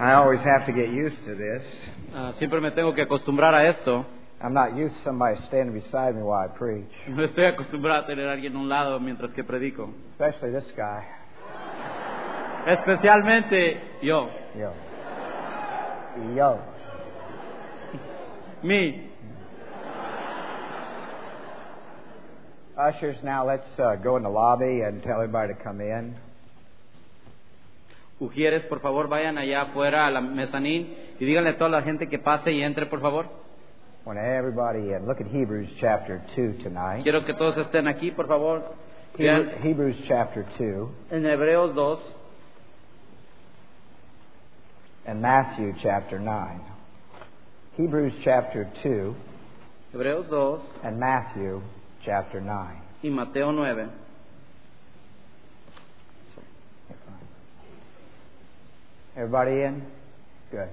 I always have to get used to this. Siempre me tengo que acostumbrar a esto. I'm not used to somebody standing beside me while I preach. No estoy acostumbrado a tener a alguien a un lado mientras que predico. Especially this guy. Especialmente yo. Yo. Me. Ushers, now let's go in the lobby and tell everybody to come in. Ujieres, por favor, vayan allá afuera a la mezanín y díganle a toda la gente que pase y entre, por favor. Want everybody in. Look at Hebrews chapter 2 tonight. Quiero que todos estén aquí, por favor. Hebrews chapter 2. En Hebreos 2. And Matthew chapter 9. Hebrews chapter 2. Hebreos 2. And Matthew chapter 9. Y Mateo 9. Everybody in? Good.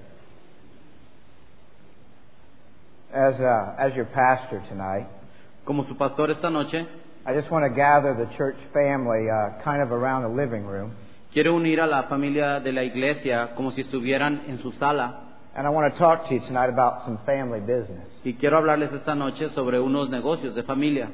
As your pastor tonight, como su pastor esta noche, I just want to gather the church family kind of around the living room. Quiero unir a la familia de la iglesia como si estuvieran en su sala. And I want to talk to you tonight about some family business. Y quiero hablarles esta noche sobre unos negocios de familia.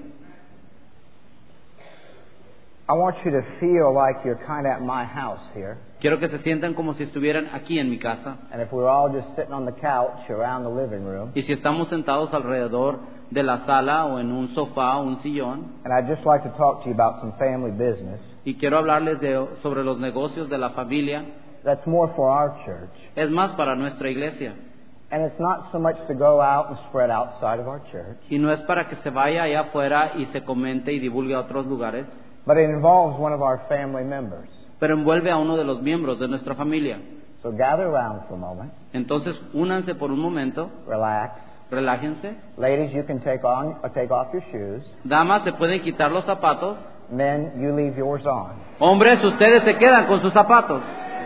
I want you to feel like you're kind of at my house here. Quiero que se sientan como si estuvieran aquí en mi casa. And if we're all just sitting on the couch around the living room. Y si estamos sentados alrededor de la sala o en un sofá o un sillón. And I'd just like to talk to you about some family business. Y quiero hablarles sobre los negocios de la familia. That's more for our church. Es más para nuestra iglesia. And it's not so much to go out and spread outside of our church. Y no es para que se vaya allá afuera y se comente y divulgue a otros lugares. But it involves one of our family members. Pero envuelve a uno de los miembros de nuestra familia. So gather around for a moment. Entonces, únanse por un momento. Relax. Relájense. Ladies, you can take off your shoes. Damas, se pueden quitar los zapatos. Men, you leave yours on. Hombres, ustedes se quedan con sus zapatos.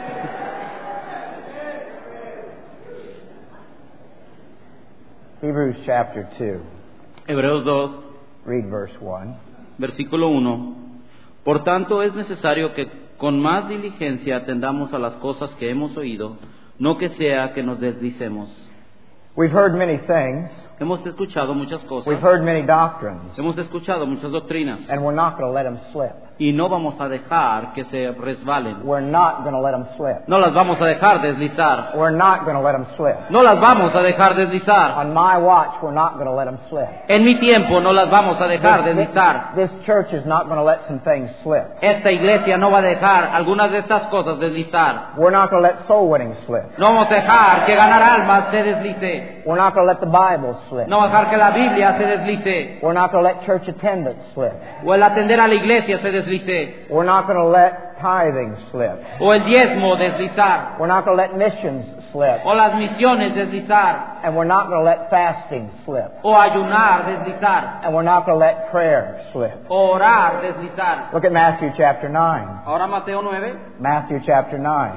Hebrews chapter 2. Hebreos 2. Read verse 1. Versículo 1. Por tanto, es necesario que con más diligencia atendamos a las cosas que hemos oído, no que sea que nos deslicemos. We've heard many things. Hemos escuchado muchas cosas. We've heard many doctrines. Hemos escuchado muchas doctrinas. And we're not going to let them slip. Y no vamos a dejar que se resbalen. We're not going to let them slip. No las vamos a dejar deslizar. We're not going to let them slip. No las vamos a dejar deslizar. On my watch, we're not going to let them slip. En mi tiempo no las vamos a dejar deslizar. This church is not going to let some things slip. Esta iglesia no va a dejar algunas de estas cosas deslizar. We're not going to let soul winning slip. No vamos a dejar que ganar almas se deslice. We're not going to let the Bible slip. No vamos a dejar que la Biblia se deslice. We're not going to let church attendance slip. O el atender a la iglesia se deslice. We're not going to let tithing slip. O el diezmo deslizar. We're not going to let missions slip. O las misiones deslizar. And we're not going to let fasting slip. O ayunar deslizar. And we're not going to let prayer slip. O orar deslizar. Look at Matthew chapter 9. Ahora Mateo 9. Matthew chapter 9.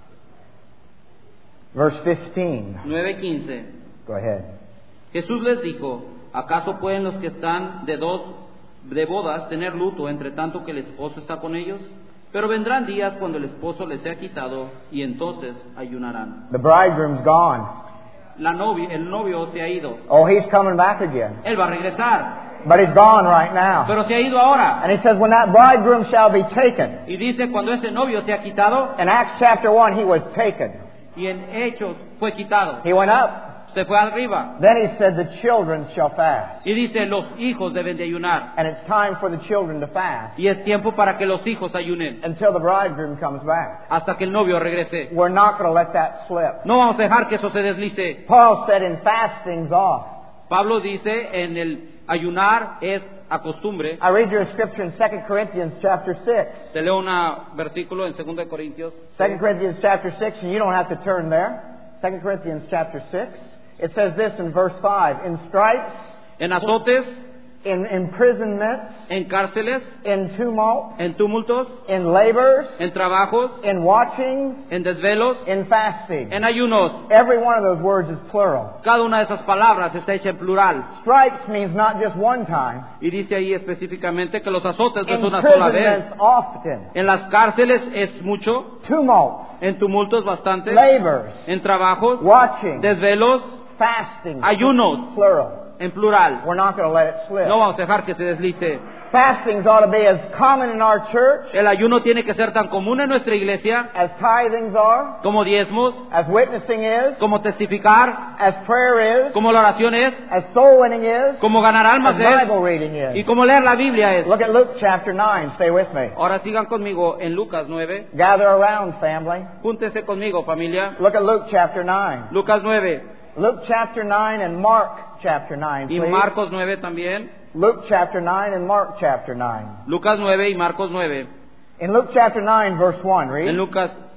Verse 15. 9:15. Go ahead. Jesús les dijo, ¿acaso pueden los que están de bodas tener luto entre tanto que el esposo está con ellos? Pero vendrán días cuando el esposo les sea quitado y entonces ayunarán. The bridegroom's gone. El novio se ha ido. Oh, he's coming back again. Él va a regresar. But he's gone right now. Pero se ha ido ahora. And he says, when that bridegroom shall be taken. Y dice, cuando ese novio sea quitado. In Acts chapter 1, he was taken. Y en Hechos fue quitado. He went up. Se fue arriba. Then he said, the children shall fast. Y dice, los hijos deben de ayunar. And it's time for the children to fast. Y es tiempo para que los hijos ayunen. Until the bridegroom comes back. Hasta que el novio regrese. We're not going to let that slip. No vamos a dejar que eso se deslice. Paul said in fasting's off. Pablo dice, en el ayunar es a costumbre. I read your scripture in 2 Corinthians chapter 6. Te leo un versículo en 2 Corintios. 2 Corinthians chapter 6, and you don't have to turn there. 2 Corinthians chapter 6. It says this in verse 5, in stripes, en azotes, in imprisonments, en cárceles, in tumult, en tumultos, in labors, en trabajos, in watchings, en desvelos, in fasting. en ayunos. Every one of those words is plural. Cada una de esas palabras está hecha en plural. Stripes means not just one time. Y dice ahí específicamente que los azotes no es una sola vez. Imprisonments often. En las cárceles es mucho, Tumult, en tumultos bastante, labors, en trabajos, watching, desvelos, fasting. ayunos, Plural. en plural. We're not going to let it slip. No vamos a dejar que se deslice. Fastings ought to be as common in our church El ayuno tiene que ser tan común en nuestra iglesia as tithings are, como diezmos, as witnessing is, como testificar, as prayer is, como la oración es, as soul winning is, como ganar as almas es Bible reading y is. como leer la Biblia es. Look at Luke chapter 9. Stay with me. Ahora sigan conmigo en Lucas 9. Gather around, family. Júntense conmigo, familia. Look at Luke chapter 9. Lucas 9 Luke chapter 9 and Mark chapter 9, y please. Marcos 9 también. Luke chapter 9 and Mark chapter 9. Lucas 9 y Marcos 9. In Luke chapter 9, verse 1, read. En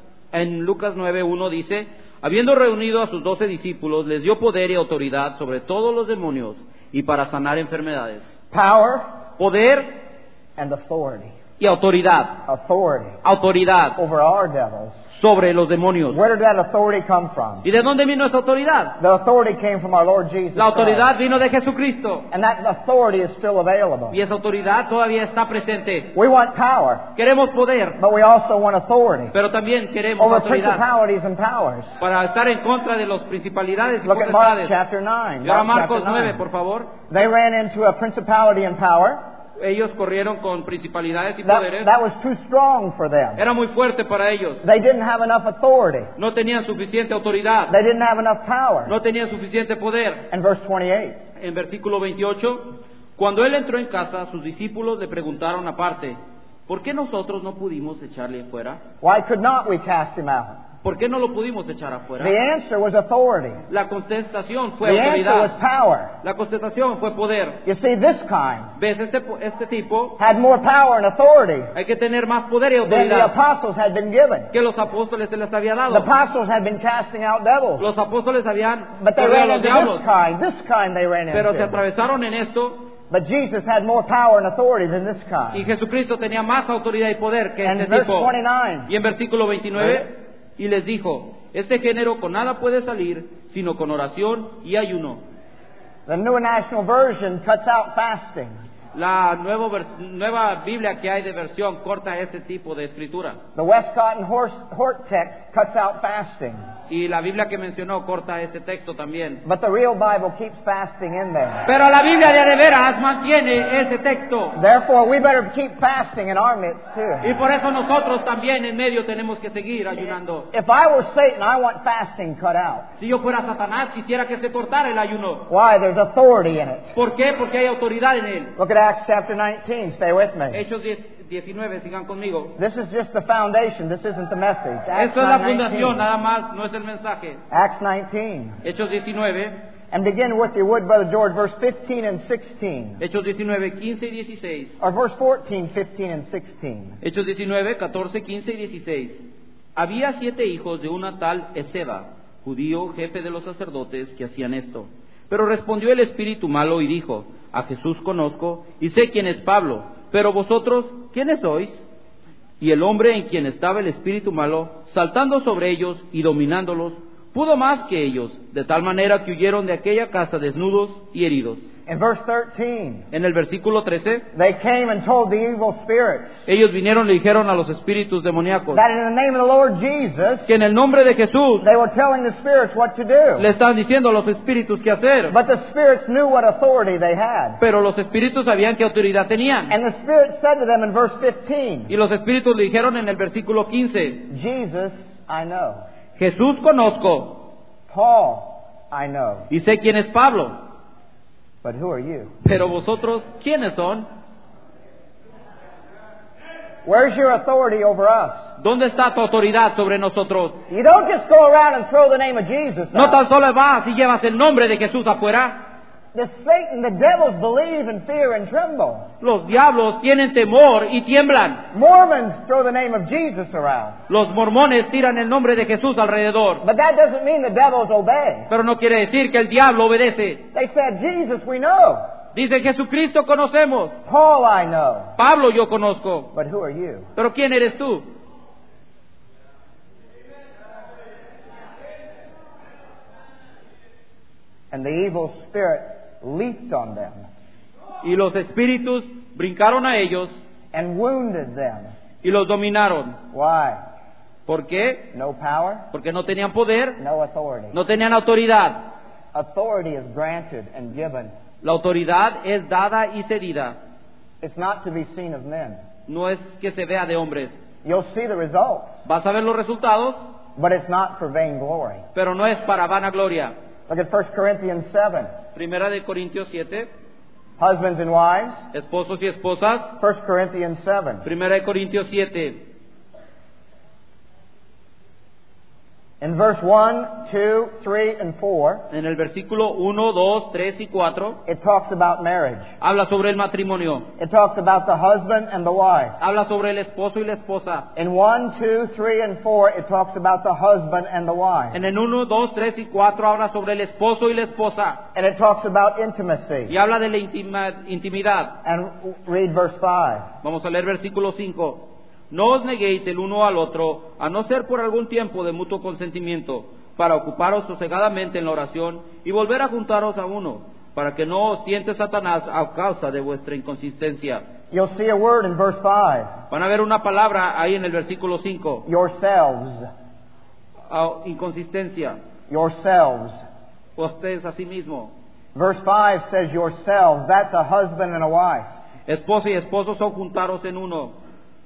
Lucas 9:1 dice, habiendo reunido a sus 12 discípulos, les dio poder y autoridad sobre todos los demonios y para sanar enfermedades. Power Poder and authority. y autoridad. Authority Autoridad over our devils. sobre los demonios. Where did that authority come from? ¿Y de dónde vino esa autoridad? The authority came from our Lord Jesus La autoridad Christ. vino de Jesucristo. And that authority is still available. Y esa autoridad todavía está presente. We want power, Queremos poder, but we also want authority pero también queremos over autoridad principalities and powers. para estar en contra de las principalidades y Look at Mark potestades. chapter 9. Y ahora Mark Marcos chapter 9, 9. por favor. They ran into a principality and power. Ellos corrieron con principalidades y poderes. That was too strong for them. Era muy fuerte para ellos. They didn't have enough authority. No tenían suficiente autoridad. They didn't have enough power. No tenían suficiente poder. And verse 28. En versículo 28, cuando él entró en casa, sus discípulos le preguntaron aparte, ¿por qué nosotros no pudimos echarle afuera? Why could not we cast him out? ¿Por qué no lo pudimos echar afuera? The answer was authority. La contestación fue The answer was autoridad. power. La contestación fue poder. You see, this kind ¿Ves? Este tipo had more power and authority hay que tener más poder y than the autoridad apostles had been given. que los apóstoles se les había The dado. apostles had been casting out devils. Los apóstoles habían But they corrido a ran los into diablos, this kind they ran pero se into. atravesaron en esto But Jesus had more power and authority than this y kind. Jesucristo tenía más autoridad y poder que And este verse tipo. 29. Y en versículo 29, y les dijo, este género con nada puede salir, sino con oración y ayuno. The New National Version cuts out fasting. La nueva Biblia que hay de versión corta este tipo de escritura. The Westcott and Hort text cuts out fasting. Y la Biblia que mencionó corta este texto también. But the real Bible keeps fasting in there. Pero la Biblia de veras mantiene ese texto. Therefore, we better keep fasting in our midst too. Y por eso nosotros también en medio tenemos que seguir ayunando. If I were Satan, I want fasting cut out. Si yo fuera Satanás, quisiera que se cortara el ayuno. Why? There's authority in it. ¿Por qué? Porque hay autoridad en él. Look at Acts chapter 19. Stay with me. Hechos 19, sigan conmigo. This is just the foundation. This isn't the message. Acts Esto es la 19. fundación, nada más, no es el mensaje. Acts 19. Hechos 19, And begin with your wood, Brother George, verse 15 and 16. Hechos 19, 15 y 16. Or verse 14, 15 and 16. Hechos 19, 14, 15 y 16. Había 7 hijos de una tal Esceva, judío, jefe de los sacerdotes, que hacían esto. Pero respondió el espíritu malo y dijo, a Jesús conozco y sé quién es Pablo, pero vosotros, ¿quiénes sois? Y el hombre en quien estaba el espíritu malo, saltando sobre ellos y dominándolos, pudo más que ellos, de tal manera que huyeron de aquella casa desnudos y heridos. In verse 13, En el versículo 13, they came and told the evil spirits ellos vinieron y le dijeron a los espíritus demoníacos that in the name of the Lord Jesus, que en el nombre de Jesús they were telling the spirits what to do. le estaban diciendo a los espíritus qué hacer. But the spirits knew what authority they had. Pero los espíritus sabían qué autoridad tenían. And the spirits said to them in verse 15, Y los espíritus le dijeron en el versículo 15, Jesus, I know. Jesús conozco Paul, I know. y sé quién es Pablo, But who are you? pero vosotros, ¿quiénes son? Where's your authority over us? ¿Dónde está tu autoridad sobre nosotros? You don't just go around and throw the name of Jesus No out. tan solo vas y llevas el nombre de Jesús afuera. The Satan, the devils believe and fear and tremble. Los diablos tienen temor y tiemblan. Mormons throw the name of Jesus around. Los mormones tiran el nombre de Jesús alrededor. But that doesn't mean the devils obey. Pero no quiere decir que el diablo obedece. They said, Jesus, we know. Dice, Jesucristo conocemos. Paul I know. Pablo yo conozco. But who are you? Pero ¿quién eres tú? And the evil spirit leaped on them Y los espíritus brincaron a ellos and wounded them. y los dominaron. Why? ¿Por qué? No power, Porque no tenían poder, no authority. no tenían autoridad. Authority is granted and given. La autoridad es dada y cedida. It's not to be seen of men. No es que se vea de hombres. You'll see the results, Vas a ver los resultados, but it's not for vainglory. pero no es para vanagloria. Look at 1 Corinthians 7. Primera de Corintios 7, Husbands and wives, esposos y esposas. 1 Corinthians 7. Primera de Corintios 7, In verse 1, 2, 3, and 4, en el versículo 1, 2, 3 y 4, it talks about marriage. habla sobre el matrimonio. It talks about the husband and the wife. Habla sobre el esposo y la esposa. In 1, 2, 3, and 4, it talks about the husband and the wife. En el 1, 2, 3 y 4 habla sobre el esposo y la esposa. And it talks about Y intimacy. habla de la intimidad. And read verse 5. Vamos a leer versículo 5. No os neguéis el uno al otro, a no ser por algún tiempo de mutuo consentimiento, para ocuparos sosegadamente en la oración y volver a juntaros a uno, para que no os tiente Satanás a causa de vuestra inconsistencia. You'll see a word in verse 5. Van a ver una palabra ahí en el versículo 5. Yourselves. Inconsistencia. Yourselves. Ustedes a sí mismo. Verse 5 says yourselves. That's a husband and a wife. Esposa y esposo son juntaros en uno.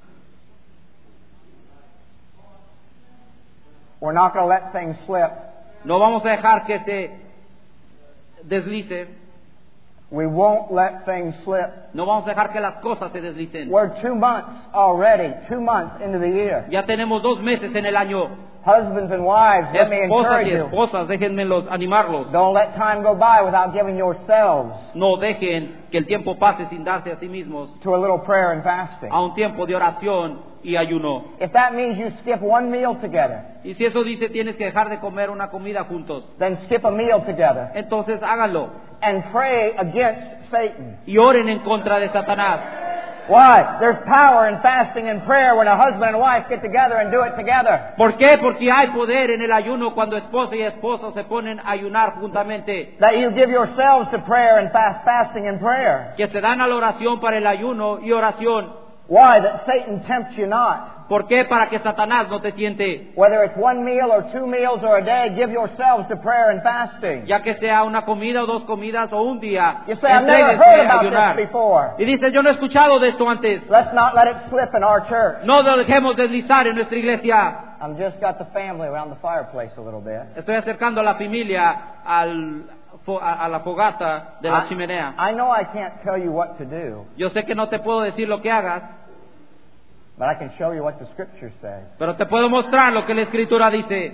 We're not going to let things slip. No vamos a dejar que se deslice. We won't let things slip. No vamos a dejar que las cosas se deslicen. We're 2 months already, 2 months into the year. Ya tenemos 2 meses en el año. Husbands and wives, let me Esposas encourage y you. esposas, déjenme animarlos. Don't let time go by without giving yourselves No dejen que el tiempo pase sin darse a sí mismos to a little prayer and fasting. a un tiempo de oración y ayuno. If that means you skip one meal together, Y si eso dice tienes que dejar de comer una comida juntos, then skip a meal together entonces háganlo and pray against Satan. y oren en contra de Satanás. Why? There's power in fasting and prayer when a husband and wife get together and do it together. ¿Por qué? Porque hay poder en el ayuno cuando esposa y esposo se ponen a ayunar juntamente. That you give yourselves to prayer and fasting and prayer. Que se dan a la oración para el ayuno y oración. Why? That Satan tempts you not. ¿Por qué? Para que Satanás no te tiente. Whether it's one meal or 2 meals or a day, give yourselves to prayer and fasting. Ya que sea una comida o 2 comidas o un día, You say, I've never entréguese heard a about ayunar. this before. Y dice, yo no he escuchado de esto antes. Let's not let it slip in our church. No lo dejemos deslizar en nuestra iglesia. I've just got the family around the fireplace a little bit. Estoy acercando a la familia a la fogata de la chimenea. I know I can't tell you what to do, Yo sé que no te puedo decir lo que hagas, but I can show you what the scriptures say. pero te puedo mostrar lo que la Escritura dice.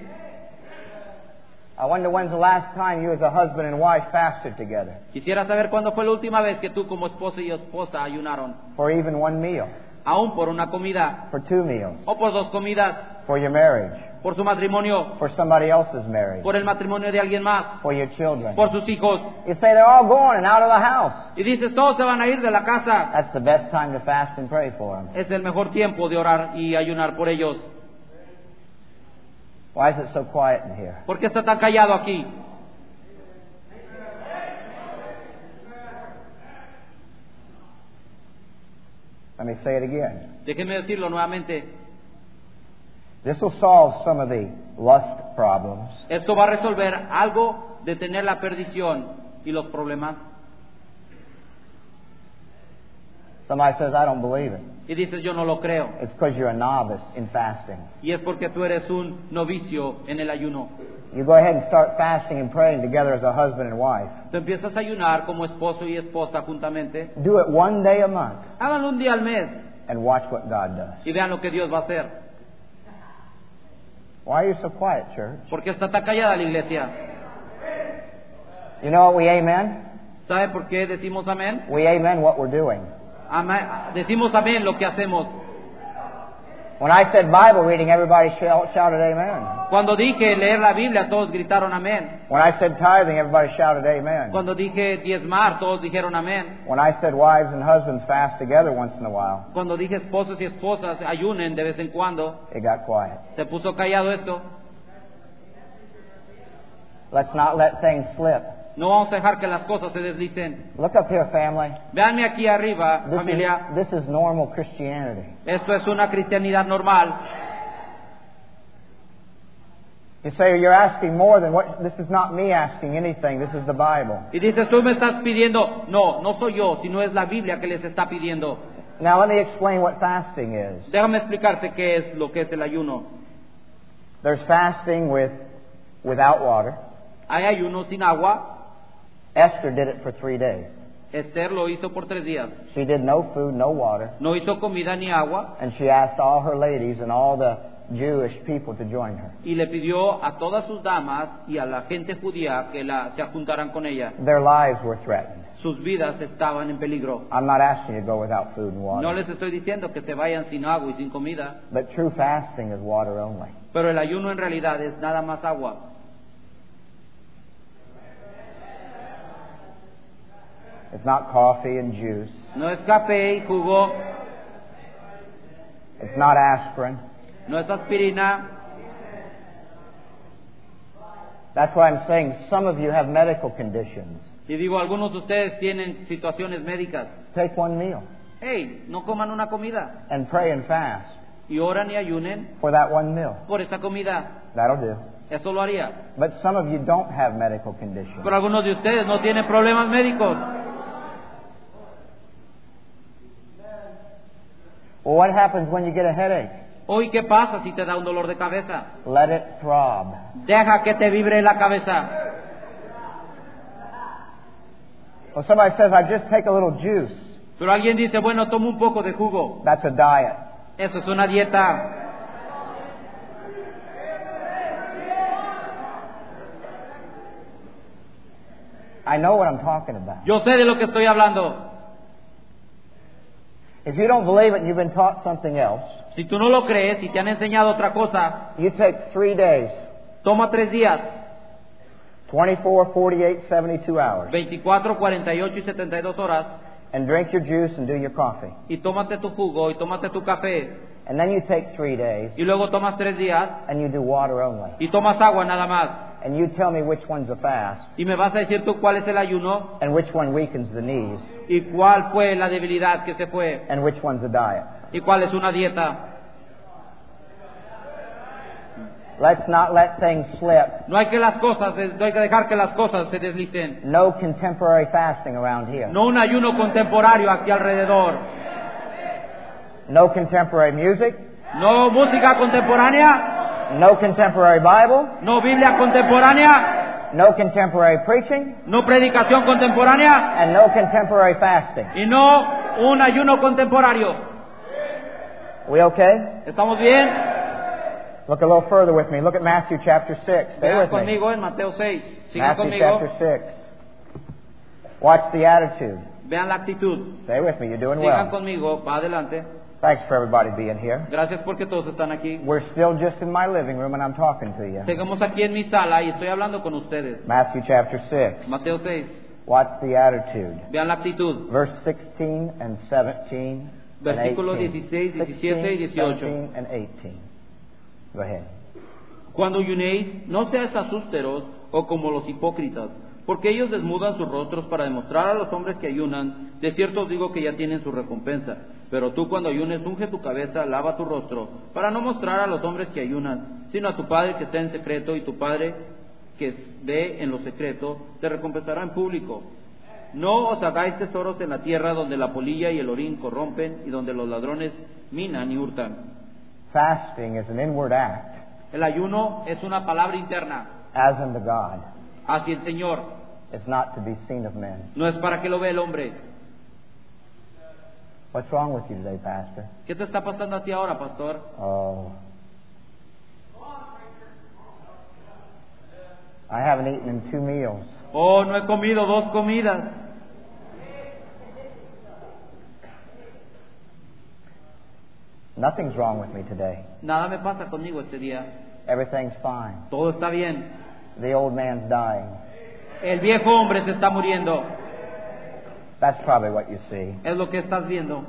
I wonder when's the last time you as a husband and wife fasted together Quisiera saber cuándo fue la última vez que tú como esposo y esposa ayunaron, for even one meal, aún por una comida, for 2 meals, o por 2 comidas, for your marriage, por su matrimonio, for somebody else's marriage, por el matrimonio de alguien más, for your children. por sus hijos. You say they're all going and out of the house. Y dices, todos se van a ir de la casa. That's the best time to fast and pray for them. Es el mejor tiempo de orar y ayunar por ellos. Why is it so quiet in here? ¿Por qué está tan callado aquí? Let me say it again. Déjenme decirlo nuevamente. This will solve some of the lust problems. Esto va a resolver algo de tener la perdición y los problemas. Somebody says, I don't believe it. Y dices, yo no lo creo. It's because you're a novice in fasting. Y es porque tú eres un novicio en el ayuno. You go ahead and start fasting and praying together as a husband and wife. Tú empiezas a ayunar como esposo y esposa juntamente. Do it one day a month Háganlo un día al mes and watch what God does. y vean lo que Dios va a hacer. Why are you so quiet, church? ¿Por qué está tan callada la iglesia? You know what we amen? ¿Sabe por qué decimos amén? We amen what we're doing. Decimos amén lo que hacemos. When I said Bible reading, everybody shouted amen. Cuando dije leer la Biblia, todos gritaron amén. When I said tithing, everybody shouted amen. Cuando dije diezmar, todos dijeron amén. When I said wives and husbands fast together once in a while, Cuando dije esposos y esposas ayunen de vez en cuando, it got quiet. se puso callado esto. Let's not let things slip. No vamos a dejar que las cosas se deslicen. Look up here, family. Véanme aquí arriba, familia. This is normal Christianity. Esto es una cristianidad normal. You say you're asking more than what. This is not me asking anything. This is the Bible. Y dices, tú me estás pidiendo. No, no soy yo, sino es la Biblia que les está pidiendo. Now let me explain what fasting is. Déjame explicarte qué es lo que es el ayuno. There's fasting without water. Hay ayuno sin agua. Esther did it for 3 days. Esther lo hizo por 3 días. She did no food, no water, No hizo comida ni agua. and she asked all her ladies and all the Jewish people to join her. Y le pidió a todas sus damas y a la gente judía que se juntaran con ella. Their lives were threatened. Sus vidas estaban en peligro. I'm not asking you to go without food and water. No les estoy diciendo que se vayan sin agua y sin comida, But true fasting is water only. pero el ayuno en realidad es nada más agua. It's not coffee and juice. No es café y jugo, It's not aspirin. no es aspirina. That's why I'm saying some of you have medical conditions. Y digo, algunos de ustedes tienen situaciones médicas. Take one meal Hey, no coman una comida and pray and fast y oran y ayunen for that one meal. por esa comida. That'll do. Eso lo haría. But some of you don't have medical conditions. Pero algunos de ustedes no tienen problemas médicos. Well, what happens when you get a headache? Hoy, ¿qué pasa si te da un dolor de cabeza? Let it throb. Deja que te vibre la cabeza. Well, somebody says, I just take a little juice. Pero alguien dice, bueno, toma un poco de jugo. That's a diet. Eso es una dieta. I know what I'm talking about. Yo sé de lo que estoy hablando. If you don't believe it and you've been taught something else, Si tú no lo crees y te han enseñado otra cosa, you take 3 days, toma 3 días, 24, 48, 72 hours, 24, 48 y 72 horas, and drink your juice and do your coffee. y tómate tu jugo y tómate tu café, And then you take 3 days y luego tomas 3 días and you do water only. y tomas agua nada más. And you tell me which one's a fast Y me vas a decir tú cuál es el ayuno and which one weakens the knees y cuál fue la debilidad que se fue and which one's a diet. y cuál es una dieta. Let's not let things slip. No hay que dejar que las cosas se deslicen. No contemporary fasting around here. No un ayuno contemporáneo aquí alrededor. No contemporary music. No música contemporánea. No contemporary Bible. No Biblia contemporánea. No contemporary preaching. No predicación contemporánea. And no contemporary fasting. Y no un ayuno contemporáneo. We okay? ¿Estamos bien? Look a little further with me. Look at Matthew chapter 6. Stay Vean with me. conmigo en Mateo 6. Sigan Matthew conmigo. chapter 6. Watch the attitude. Vean la actitud. Stay with me. You're doing Sigan well. conmigo. Va adelante. Thanks for everybody being here. Gracias porque todos están aquí. We're still just in my living room and I'm talking to you. Seguimos aquí en mi sala y estoy hablando con ustedes. Matthew chapter 6. Mateo 6. Watch the attitude. Vean la actitud. Verse 16 and 17 Versículos and 18. 16, 17 y 18. 17 and 18. Go ahead. Cuando ayunéis, no seáis asusteros o como los hipócritas, porque ellos desmudan sus rostros para demostrar a los hombres que ayunan. De cierto os digo que ya tienen su recompensa. Pero tú cuando ayunes, unge tu cabeza, lava tu rostro, para no mostrar a los hombres que ayunan, sino a tu Padre que está en secreto, y tu Padre que ve en lo secreto, te recompensará en público. No os hagáis tesoros en la tierra donde la polilla y el orín corrompen, y donde los ladrones minan y hurtan. Fasting is an inward act, El ayuno es una palabra interna as unto God. hacia el Señor. It's not to be seen of men. No es para que lo vea el hombre. What's wrong with you today, Pastor? ¿Qué te está pasando a ti ahora, pastor? Oh. I haven't eaten in 2 meals. Oh, no he comido 2 comidas. Nothing's wrong with me today. Nada me pasa conmigo este día. Everything's fine. Todo está bien. The old man's dying. El viejo hombre se está muriendo. That's probably what you see. Es lo que estás viendo.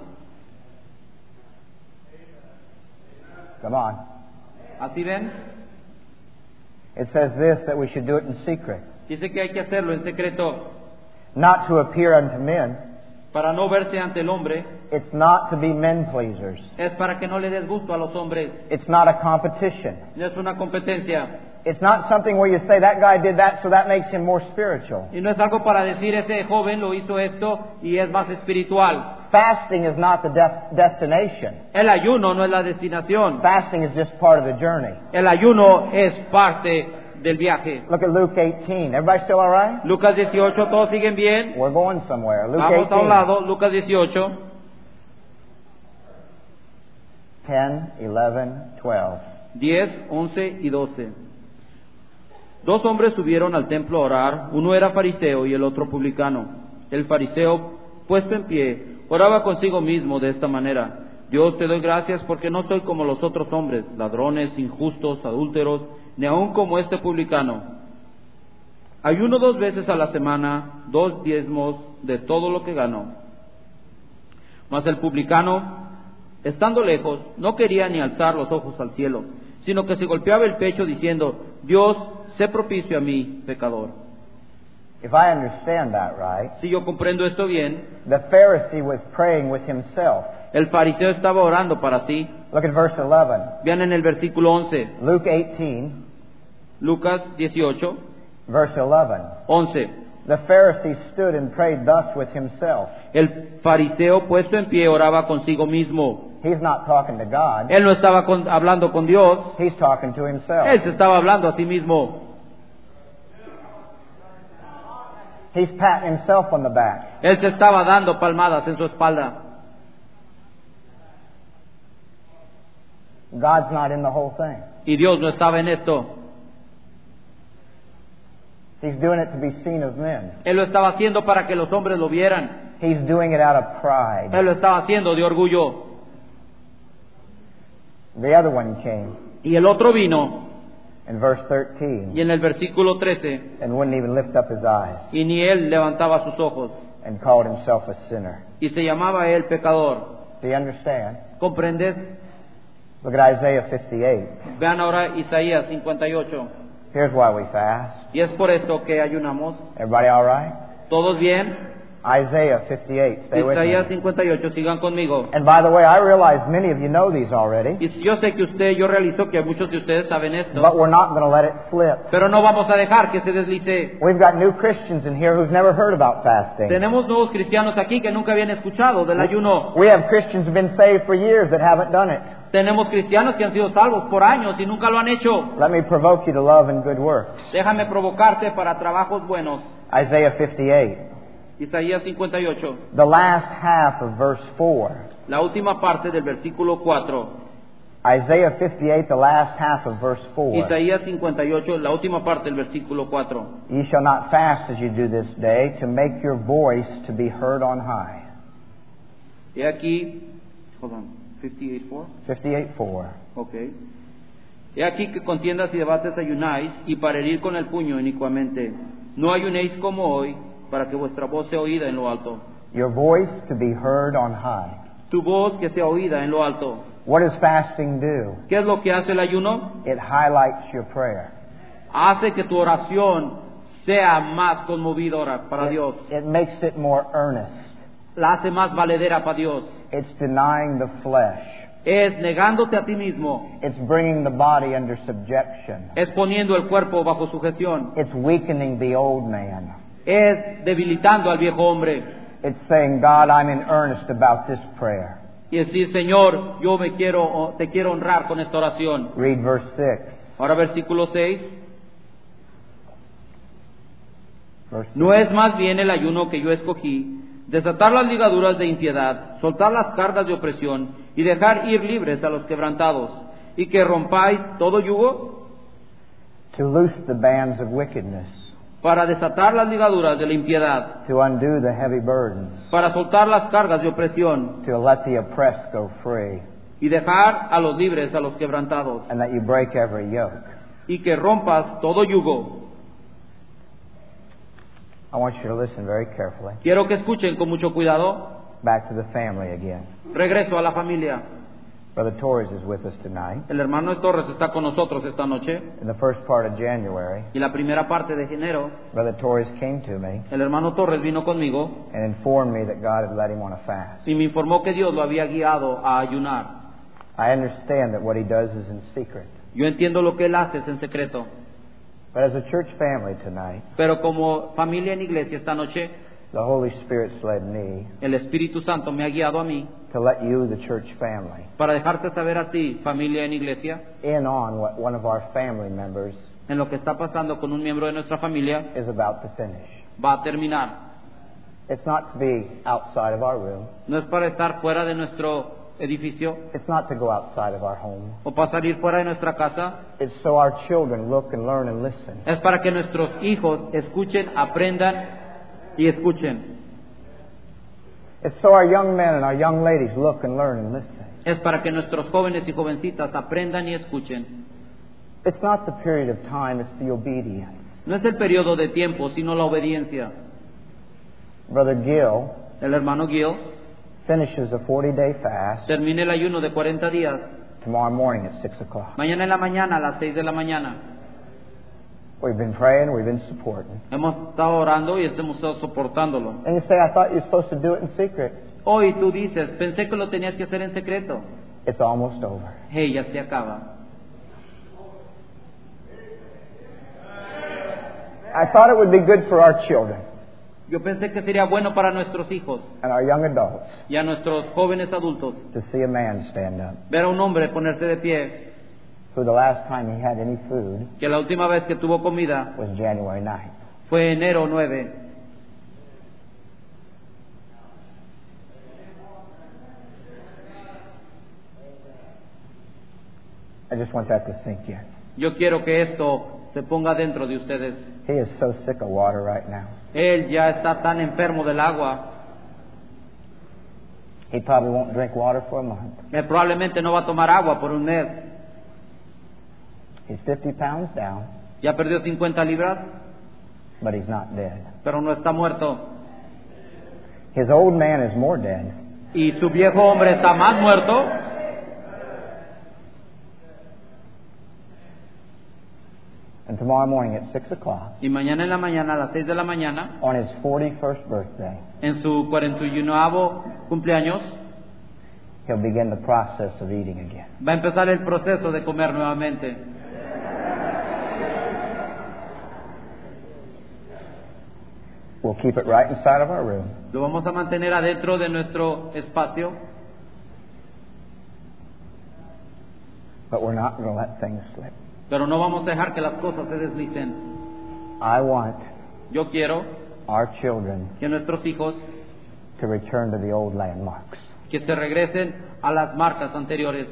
Come on. ¿Así ven? It says this, that we should do it in secret. Dice que hay que hacerlo en secreto Not to appear unto men. para no verse ante el hombre. It's not to be men pleasers. Es para que no le des gusto a los hombres. It's not a competition. No es una competencia. It's not something where you say, that guy did that, so that makes him more spiritual. Y no es algo para decir, ese joven lo hizo esto y es más espiritual. Fasting is not the destination. El ayuno no es la destinación. Fasting is just part of the journey. El ayuno es parte del viaje. Look at Luke 18. Everybody still all right? Lucas 18, ¿todos siguen bien? We're going somewhere. Luke Vamos a un 18. lado, Lucas 18, 10, 11, 12. 10, 11 y 12. Dos hombres subieron al templo a orar, uno era fariseo y el otro publicano. El fariseo, puesto en pie, oraba consigo mismo de esta manera: Dios, te doy gracias porque no soy como los otros hombres, ladrones, injustos, adúlteros, ni aun como este publicano. Ayuno 2 veces a la semana, 2 diezmos de todo lo que gano. Mas el publicano, estando lejos, no quería ni alzar los ojos al cielo, sino que se golpeaba el pecho diciendo: Dios, sé propicio a mí, pecador. If I understand that right, Si yo comprendo esto bien, the Pharisee was praying with himself. el fariseo estaba orando para sí. Look at verse 11. Vean en el versículo 11, Luke 18, Lucas 18, verse 11. 11. The Pharisee stood and prayed thus with himself. El fariseo, puesto en pie, oraba consigo mismo. He's not talking to God. Él no estaba hablando con Dios, He's talking to himself. él se estaba hablando a sí mismo. He's patting himself on the back. Él se estaba dando palmadas en su espalda. God's not in the whole thing. Y Dios no estaba en esto. He's doing it to be seen of men. Él lo estaba haciendo para que los hombres lo vieran. He's doing it out of pride. Él lo estaba haciendo de orgullo. The other one came Y el otro vino, in verse 13 y en el versículo 13, and wouldn't even lift up his eyes y ni él levantaba sus ojos, and called himself a sinner. y se llamaba él pecador. Do you understand? ¿Comprendes? Look at Isaiah 58. Vean ahora Isaías 58. Here's why we fast. Y es por esto que ayunamos. Everybody all right? ¿Todos bien? Isaiah 58. Stay with Isaías me. 58, sigan conmigo. And by the way, I realize many of you know these already, Y yo sé que yo realizo que muchos de ustedes saben esto, but we're not going to let it slip. pero no vamos a dejar que se deslice. We've got new Christians in here who've never heard about fasting. Tenemos nuevos cristianos aquí que nunca habían escuchado del ayuno. We have Christians who've been saved for years that haven't done it. Tenemos cristianos que han sido salvos por años y nunca lo han hecho. Let me provoke you to love and good works. Déjame provocarte para trabajos buenos. Isaiah 58, Isaías 58, the last half of verse 4. la última parte del versículo 4. Isaiah 58, the last half of verse 4. Isaías 58, la última parte del versículo 4. Ye shall not fast as you do this day, to make your voice to be heard on high. Y aquí, hold on, 58:4. 58:4. Ok. He aquí que contiendas y debates ayunáis, y para herir con el puño inicuamente. No ayunéis como hoy, para que vuestra voz sea oída en lo alto. Your voice to be heard on high. Tu voz que sea oída en lo alto. What does fasting do? ¿Qué es lo que hace el ayuno? It highlights your prayer. Hace que tu oración sea más conmovidora para Dios. It makes it more earnest. La hace más valedera para Dios. It's denying the flesh. Es negándote a ti mismo. It's bringing the body under subjection. Es poniendo el cuerpo bajo sujeción. It's weakening the old man. Es debilitando al viejo hombre. It's saying, God, I'm in earnest about this prayer. Y decir, Señor, yo te quiero honrar con esta oración. Read verse 6. Ahora versículo 6. Verse No es más bien el ayuno que yo escogí, desatar las ligaduras de impiedad, soltar las cargas de opresión y dejar ir libres a los quebrantados, y que rompáis todo yugo, to loose the bands of wickedness, para desatar las ligaduras de la impiedad, to undo the heavy burdens, para soltar las cargas de opresión to let the oppressed go free. y dejar a los libres, a los quebrantados, and that you break every yoke. y que rompas todo yugo. I want you to listen very carefully. Quiero que escuchen con mucho cuidado. Back to the family again. Regreso a la familia. Brother Torres is with us tonight. El hermano Torres está con nosotros esta noche. In the first part of January, Y la primera parte de enero, Brother Torres came to me el hermano Torres vino conmigo and informed me that God had led him on a fast. y me informó que Dios lo había guiado a ayunar. I understand that what he does is in secret. Yo entiendo lo que él hace es en secreto. But as a church family tonight, Pero como familia en iglesia esta noche, the Holy Spirit's led me el Espíritu Santo me ha guiado a mí to let you, the church family, para dejarte saber a ti, familia en iglesia, in on what one of our family members en lo que está pasando con un miembro de nuestra familia. is about to finish. Va a terminar. It's not to be outside of our room. No es para estar fuera de nuestro edificio It's not to go outside of our home. o para salir fuera de nuestra casa. It's so our children look and learn and listen. Es para que nuestros hijos escuchen, aprendan y escuchen. It's so our young men and our young ladies look and learn and listen. Es para que nuestros jóvenes y jovencitas aprendan y escuchen. It's not the period of time, it's the obedience. No es el periodo de tiempo, sino la obediencia. Brother Gill El hermano Gil finishes a 40-day fast termina el ayuno de 40 días tomorrow morning at 6 o'clock. mañana en la mañana a las 6 de la mañana. We've been praying, we've been supporting. Hemos estado orando y hemos estado soportándolo. And you say, I thought you were supposed to do it in secret. Hoy tú dices, pensé que lo tenías que hacer en secreto. It's almost over. Hey, ya se acaba. I thought it would be good for our children Yo pensé que sería bueno para nuestros hijos and our young adults y a nuestros jóvenes adultos to see a man stand up ver a un hombre ponerse de pie, who the last time he had any food que la última vez que tuvo comida was January 9th. fue enero 9. I just want that to sink in. Yo quiero que esto se ponga dentro de ustedes. He is so sick of water right now. Él ya está tan enfermo del agua, He probably won't drink water for a month. él probablemente no va a tomar agua por un mes. He's 50 pounds down, Ya perdió 50 libras, but he's not dead. pero no está muerto. His old man is more dead. Y su viejo hombre está más muerto. And tomorrow morning at 6 o'clock, Y mañana en la mañana, a las 6 de la mañana, on his 41st birthday, en su 41º cumpleaños, he'll begin the process of eating again. va a empezar el proceso de comer nuevamente. We'll keep it right inside of our room. Lo vamos a mantener adentro de nuestro espacio, But we're not going to let things slip. pero no vamos a dejar que las cosas se deslicen. I want Yo quiero our children que nuestros hijos to return to the old landmarks. que se regresen a las marcas anteriores.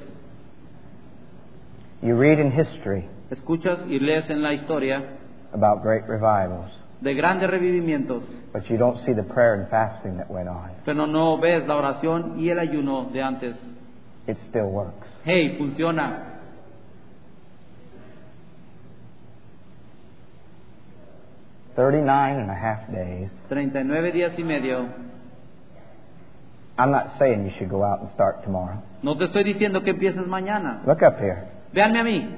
You read in history Escuchas y lees en la historia about great revivals, de grandes revivimientos, but you don't see the prayer and fasting that went on. pero no ves la oración y el ayuno de antes. It still works. Hey, funciona. 39 and a half days. 39 días y medio. I'm not saying you should go out and start tomorrow. No te estoy diciendo que empieces mañana. Look up here. Véanme a mí.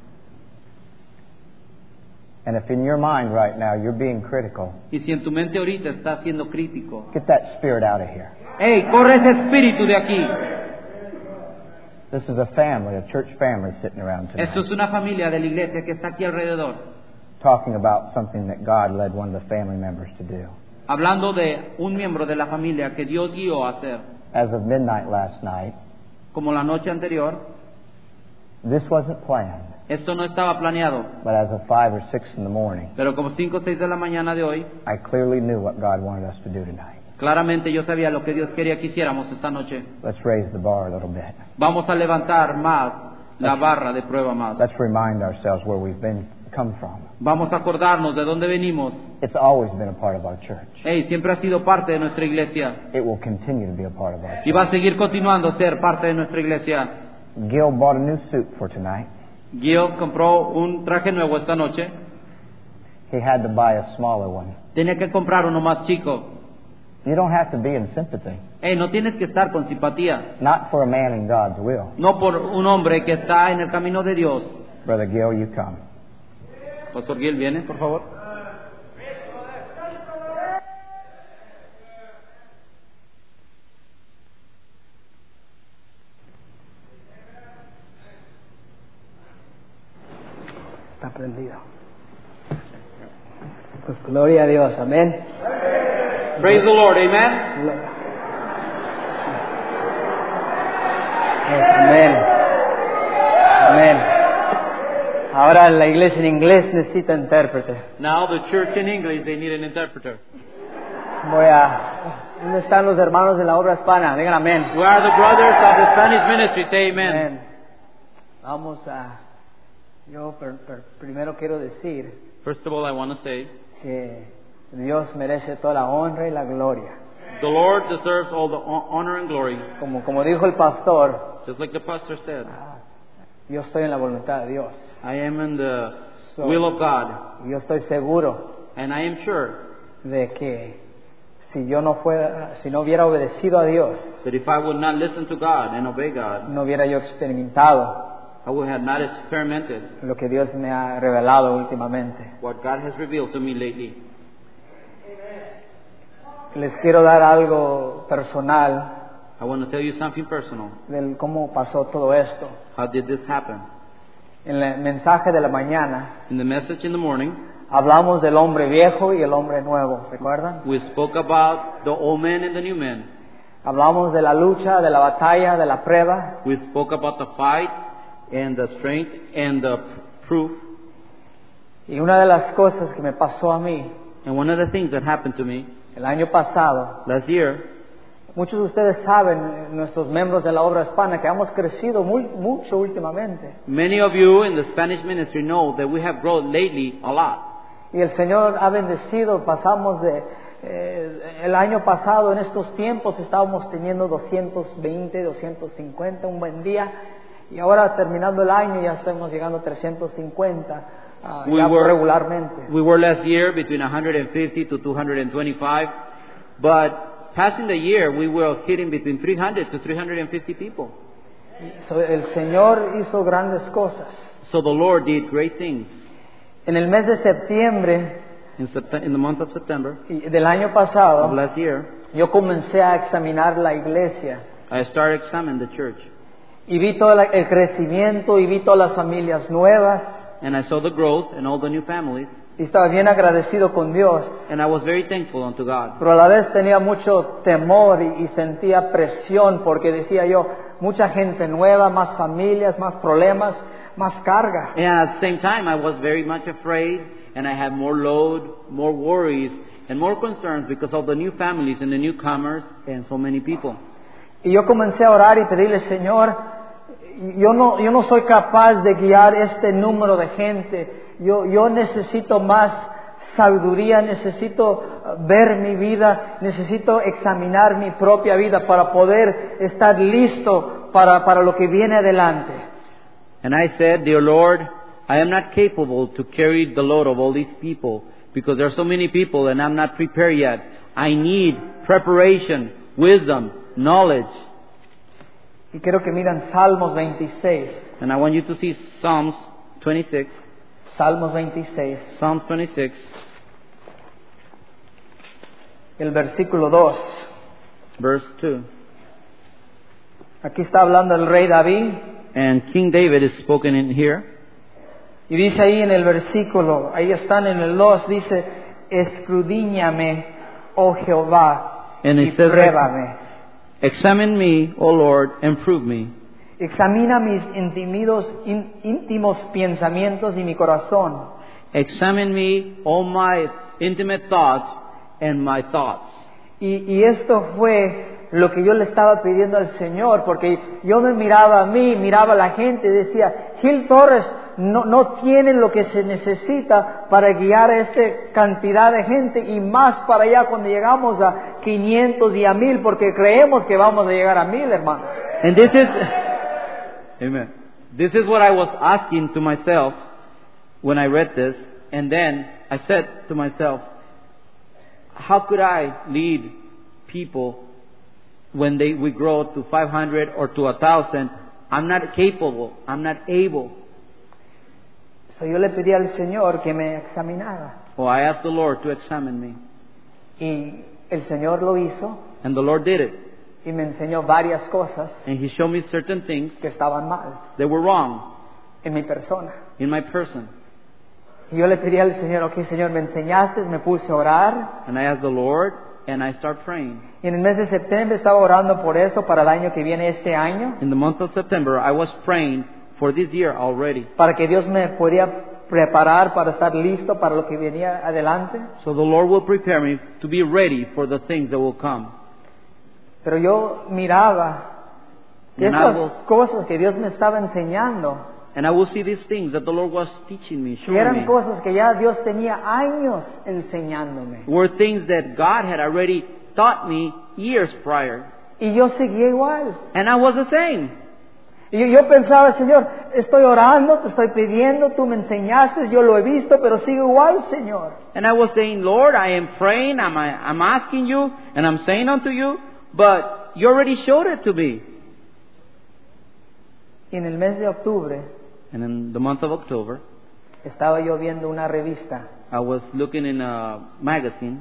And if in your mind right now you're being critical, Y si en tu mente ahorita estás siendo crítico, get that spirit out of here. hey, corre ese espíritu de aquí. This is a family, a church family sitting around Esto tonight, es una familia de la iglesia que está aquí alrededor, talking about something that God led one of the family members to do. hablando de un miembro de la familia que Dios guió a hacer. As of midnight last night, Como la noche anterior, this wasn't planned, esto no estaba planeado, but as of 5 or 6 in the morning, pero como 5 o 6 de la mañana de hoy, I clearly knew what God wanted us to do tonight. claramente yo sabía lo que Dios quería que hiciéramos esta noche. Let's raise the bar a little bit. Vamos a levantar más la barra de prueba más. Let's remind ourselves where we've come from. Vamos a acordarnos de dónde venimos. It's always been a part of our church. Hey, siempre ha sido parte de nuestra iglesia It will continue to be a part of our y va church. a seguir continuando a ser parte de nuestra iglesia. Gil bought a new suit for tonight. Gil compró un traje nuevo esta noche. He had to buy a smaller one. Tenía que comprar uno más chico. You don't have to be in sympathy. Hey, no tienes que estar con simpatía. Not for a man in God's will. No por un hombre que está en el camino de Dios. Brother Gil, you come. Pastor Gil, ¿viene, por favor? Está prendido. Pues gloria a Dios, amén. Praise the Lord, amen. Amén. Amén. Ahora la iglesia en inglés necesita intérprete. Now the church in English, they need an interpreter. ¿Dónde están los hermanos de la obra hispana? Digan amén. Where are the brothers of the Spanish ministry? Say amen. Amén. Vamos a... Yo primero quiero decir First of all, I want to say, que Dios merece toda la honra y la gloria. the Lord deserves all the honor and glory. Como dijo el pastor, Just like the pastor said, yo estoy en la voluntad de Dios. I am in the will of God. Yo estoy seguro And I am sure de que si no hubiera obedecido a Dios, that if I would not listen to God and obey God, no hubiera yo experimentado I would have not experimented lo que Dios me ha revelado últimamente. what God has revealed to me lately. Les quiero dar algo personal I want to tell you something personal. del cómo pasó todo esto. How did this happen? En el mensaje de la mañana In the message in the morning, hablamos del hombre viejo y el hombre nuevo, ¿recuerdan? we spoke about the old man and the new man. Hablamos de la lucha, de la batalla, de la prueba. We spoke about the fight and the strength and the proof. Y una de las cosas que me pasó a mí And one of the things that happened to me el año pasado, last year, muchos de ustedes saben, nuestros miembros de la obra hispana, que hemos crecido mucho últimamente. many of you in the Spanish ministry know that we have grown lately a lot. Y el Señor ha bendecido, pasamos el año pasado, en estos tiempos, estábamos teniendo 220, 250, un buen día. Y ahora, terminando el año, ya estamos llegando a 350 regularmente. We were last year between 150 to 225, but passing the year, we were hitting between 300 to 350 people. El Señor hizo grandes cosas. So the Lord did great things. En el mes de septiembre In the month of September del año of pasado, last year, yo comencé a examinar la iglesia. I started examining the church. Y vi todo el crecimiento, y vi todas las familias nuevas. And I saw the growth and all the new families. Y estaba bien agradecido con Dios. And I was very thankful unto God. Pero a la vez tenía mucho temor y sentía presión, porque decía yo, mucha gente nueva, más familias, más problemas, más carga. And at the same time, I was very much afraid, and I had more load, more worries, and more concerns because of the new families and the newcomers and so many people. Y yo comencé a orar y pedirle, Señor, yo no soy capaz de guiar este número de gente. Yo necesito más sabiduría, necesito ver mi vida, necesito examinar mi propia vida para poder estar listo para lo que viene adelante. And I said, Dear Lord, I am not capable to carry the load of all these people because there are so many people and I'm not prepared yet. I need preparation, wisdom, knowledge. Y quiero que miren Salmos 26. And I want you to see Psalms 26. Salmos 26. Psalms 26. El versículo 2. Verse 2. Aquí está hablando el rey David. And King David is spoken in here. Y dice ahí en el versículo, ahí están en el 2, dice, escudriñame, oh Jehová, And y it says, pruébame. Examine me, O Lord, and prove me. Examina mis íntimos pensamientos y mi corazón. Examine me, all my intimate thoughts and my thoughts. Y esto fue lo que yo le estaba pidiendo al Señor, porque yo me miraba a mí, miraba a la gente y decía, Gil Torres no tiene lo que se necesita para guiar a esta cantidad de gente, y más para allá cuando llegamos a 500 y a 1000, porque creemos que vamos a llegar a 1000, hermanos. And Amen. This is what I was asking to myself when I read this. And then I said to myself, how could I lead people when we grow to 500 or to 1,000? I'm not capable. I'm not able. So yo le pedí al Señor que me examinara. Oh, I asked the Lord to examine me. Y el Señor lo hizo And the Lord did it. y me enseñó varias cosas And He showed me certain things que estaban mal that were wrong en mi persona. in my person. Y yo le pedí al Señor, ok, Señor, me enseñaste, me puse a orar. And I asked the Lord, and I start praying. Y en el mes de septiembre estaba orando por eso para el año que viene, este año, In the month of September, I was praying for this year already. para que Dios me pudiera preparar para estar listo para lo que venía adelante. So the Lord will prepare me to be ready for the things that will come. Pero yo miraba que And I esas will- cosas que Dios me estaba enseñando, And I will see these things that the Lord was teaching me, que showing eran me, cosas que ya Dios tenía años enseñándome. were things that God had already taught me years prior. Y yo seguía igual. And I was the same. Y yo pensaba, Señor, estoy orando, te estoy pidiendo, tú me enseñaste, yo lo he visto, pero sigo igual, Señor. And I was saying, Lord, I am praying, I'm asking you, and I'm saying unto you, but you already showed it to me. Y en el mes de octubre And in the month of October, estaba yo viendo una revista I was looking in a magazine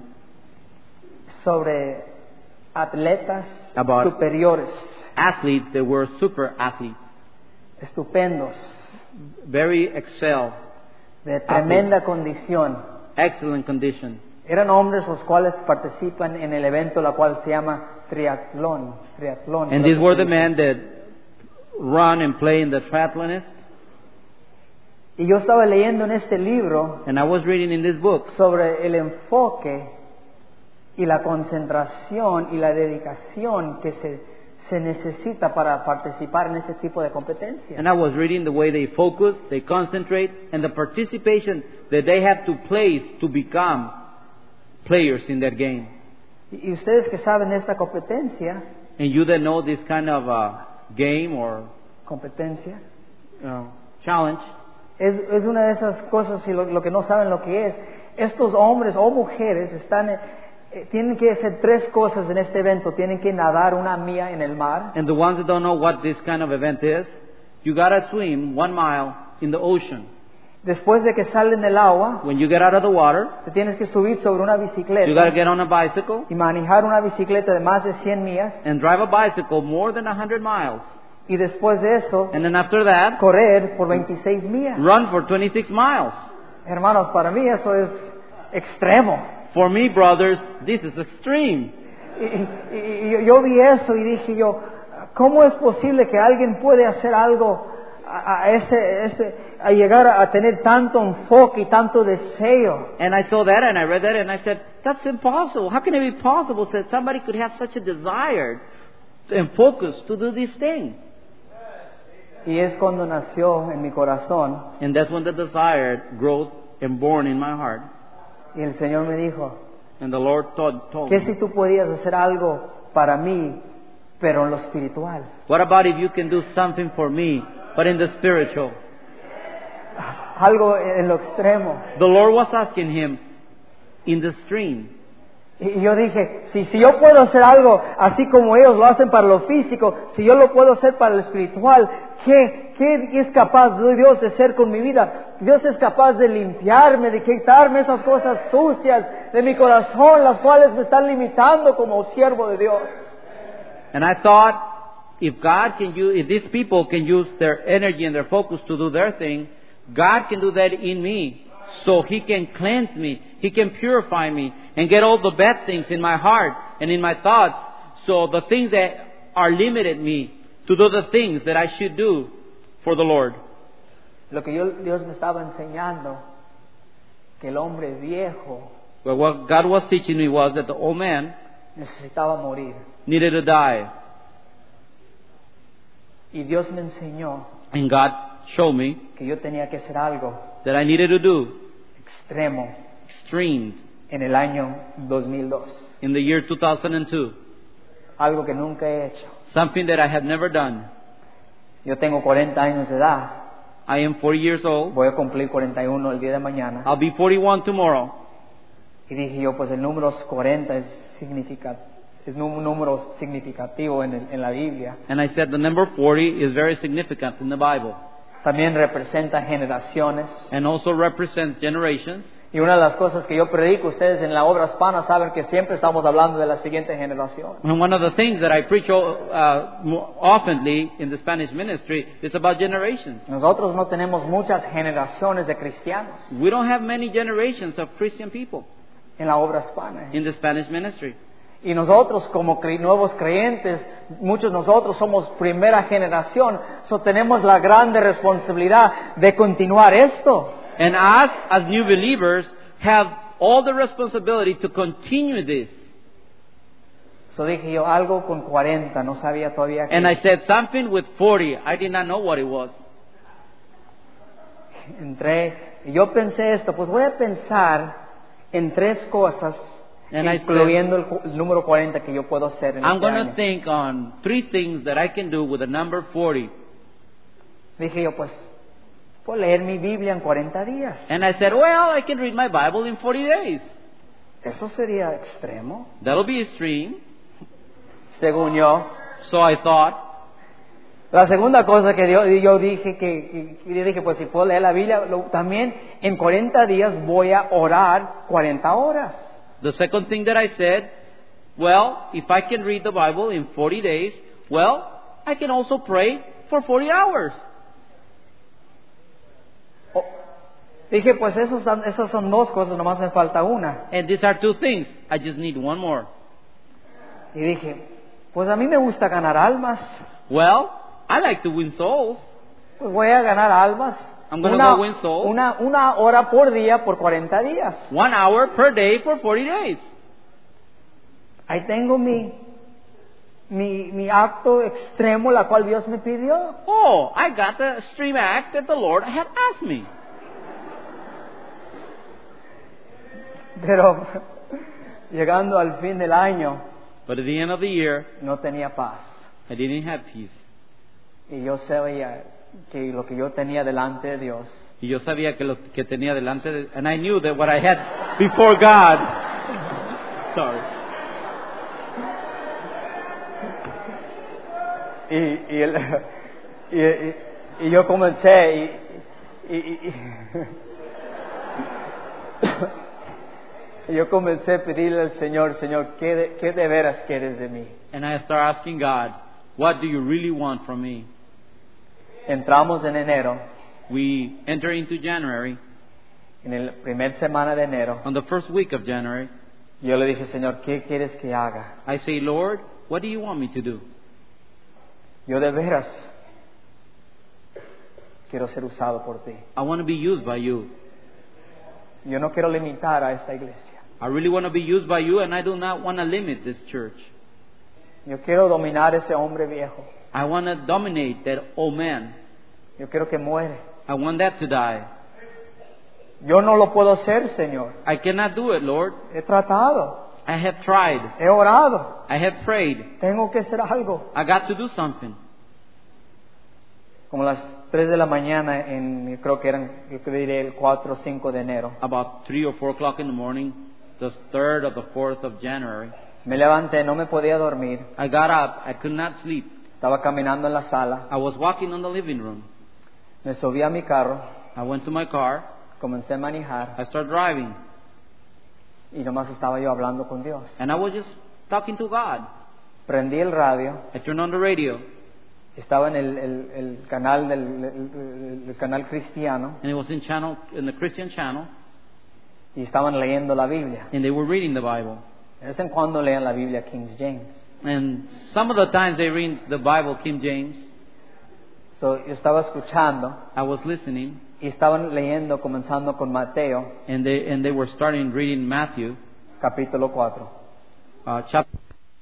sobre atletas About- superiores, athletes that were super athletes, estupendos, very excel, de tremenda condición. excellent condition. Eran hombres los cuales participan en el evento la cual se llama triatlón. And creo these que were se the dice. men that run and play in the triathlonist. Y yo estaba leyendo en este libro And I was reading in this book sobre el enfoque y la concentración y la dedicación que se necesita para participar en ese tipo de competencias. And I was reading the way they focus, they concentrate, and the participation that they have to place to become players in that game. Y ustedes que saben de esta competencia, And you that know this kind of game or challenge, es una de esas cosas, y lo que no saben lo que es, estos hombres o mujeres tienen que hacer tres cosas en este evento. Tienen que nadar una milla en el mar, and the ones that don't know what this kind of event is, you gotta swim 1 mile in the ocean. después de que salen del agua, When you get out of the water, te tienes que subir sobre una you gotta bicicleta get on a bicycle y manejar una bicicleta de más de 100 millas, and drive a bicycle more than 100 miles. y después de eso, And then after that, correr por 26 millas. run for 26 miles. Hermanos, para mí eso es extremo. For me, brothers, this is extreme. Y yo vi eso y dije yo, ¿cómo es posible que alguien puede hacer algo a llegar a tener tanto enfoque y tanto deseo? And I saw that and I read that and I said, that's impossible. How can it be possible that somebody could have such a desire and focus to do this thing? Y es cuando nació en mi corazón And that's when the desire grew and born in my heart. y el Señor me dijo, And the Lord told ¿qué me, si tú podías hacer algo para mí, pero en lo espiritual? what about if you can do something for me, but in the spiritual? Algo en lo extremo. The Lord was asking him in the stream. Y yo dije, si yo puedo hacer algo así como ellos lo hacen para lo físico, si yo lo puedo hacer para lo espiritual, ¿qué es capaz de Dios de hacer con mi vida? Dios es capaz de limpiarme, de quitarme esas cosas sucias de mi corazón, las cuales me están limitando como siervo de Dios. And I thought, if these people can use their energy and their focus to do their thing, God can do that in me. So He can cleanse me, He can purify me, and get all the bad things in my heart and in my thoughts. So the things that are limited me to do the things that I should do for the Lord. Lo que Dios me estaba enseñando, que el hombre viejo But what God was teaching me was that the old man necesitaba morir. needed to die. Y Dios me enseñó And God showed me que yo tenía que hacer algo that I needed to do extremo extremes en el año 2002. in the year 2002. Algo que nunca he hecho. Something that I have never done. Yo tengo 40 años de edad. I am 40 years old. Voy a cumplir 41 el día de mañana. I'll be 41 tomorrow. Y dije yo, pues el número 40 es un número significativo en la Biblia. And I said the number 40 is very significant in the Bible. También representa generaciones. And also represents generations. Y una de las cosas que yo predico, ustedes en la obra hispana saben que siempre estamos hablando de la siguiente generación. And one of the things that I preach oftenly in the Spanish ministry is about generations. Nosotros no tenemos muchas generaciones de cristianos We don't have many generations of Christian people en la obra hispana. in the Spanish ministry. Y nosotros como nuevos creyentes, muchos de nosotros somos primera generación, so tenemos la grande responsabilidad de continuar esto. And us, as new believers, have all the responsibility to continue this. So dije yo, algo con 40, no sabía todavía And I qué. said something with 40. I did not know what it was. Y yo pensé esto, pues voy a pensar en 3 cosas, And I incluyendo el número 40 que yo puedo hacer en I'm este going to año. think on 3 things that I can do with the number 40. Dije yo, pues, puedo leer mi Biblia en 40 días. And I said, well, I can read my Bible in 40 days. Eso sería extremo, That'll be extreme. según yo. So I thought. La segunda cosa que yo dije, yo dije, pues si puedo leer la Biblia, también en 40 días voy a orar 40 horas. The second thing that I said, well, if I can read the Bible in 40 days, well, I can also pray for 40 hours. Dije, pues esas son 2 cosas, nomás me falta una. And these are 2 things. I just need one more. Y dije, pues a mí me gusta ganar almas. Well, I like to win souls. Pues voy a ganar almas. I'm going to go win souls. Una hora por día por 40 días. 1 hour per day for 40 days. Ahí tengo mi acto extremo, la cual Dios me pidió. Oh, I got the extreme act that the Lord had asked me. Pero llegando al fin del año, But at the end of the year, no tenía paz. I didn't have peace. Y yo sabía que lo que yo tenía delante de Dios Y yo sabía que lo que tenía delante de... And I knew that what I had before God... Sorry. y yo comencé y yo comencé a pedirle al Señor, ¿qué de veras quieres de mí? And I started asking God, what do you really want from me? Entramos en enero, We enter into January. en la primera semana de enero, On the first week of January, yo le dije, Señor, ¿qué quieres que haga? I say, Lord, what do you want me to do? Yo de veras quiero ser usado por ti. I want to be used by you. Yo no quiero limitar a esta iglesia. I really want to be used by you, and I do not want to limit this church. Yo quiero dominar ese hombre viejo. I want to dominate that old man. Yo quiero que muere. I want that to die. Yo no lo puedo hacer, Señor. I cannot do it, Lord. He tratado, I have tried. he orado. I have prayed. Tengo que hacer algo. I got to do something. Como las 3 de la mañana, creo que diré el 4 o 5 de enero. About 3 or 4 o'clock in the morning, the 3rd or the 4th of January, Me levanté, no me podía dormir. I got up. I could not sleep. Estaba caminando en la sala. I was walking on the living room. Me subí a mi carro. I went to my car. Comencé a manejar. I started driving. Y nomás estaba yo hablando con Dios. And I was just talking to God. Prendí el radio. I turned on the radio. Estaba en el canal el canal cristiano. And it was in the Christian channel. Y estaban leyendo la Biblia. And they were reading the Bible. De vez en cuando leen la Biblia King James. And some of the times they read the Bible King James. So, yo estaba escuchando. I was listening. Y estaban leyendo, comenzando con Mateo, And they were starting reading Matthew, capítulo 4. chapter.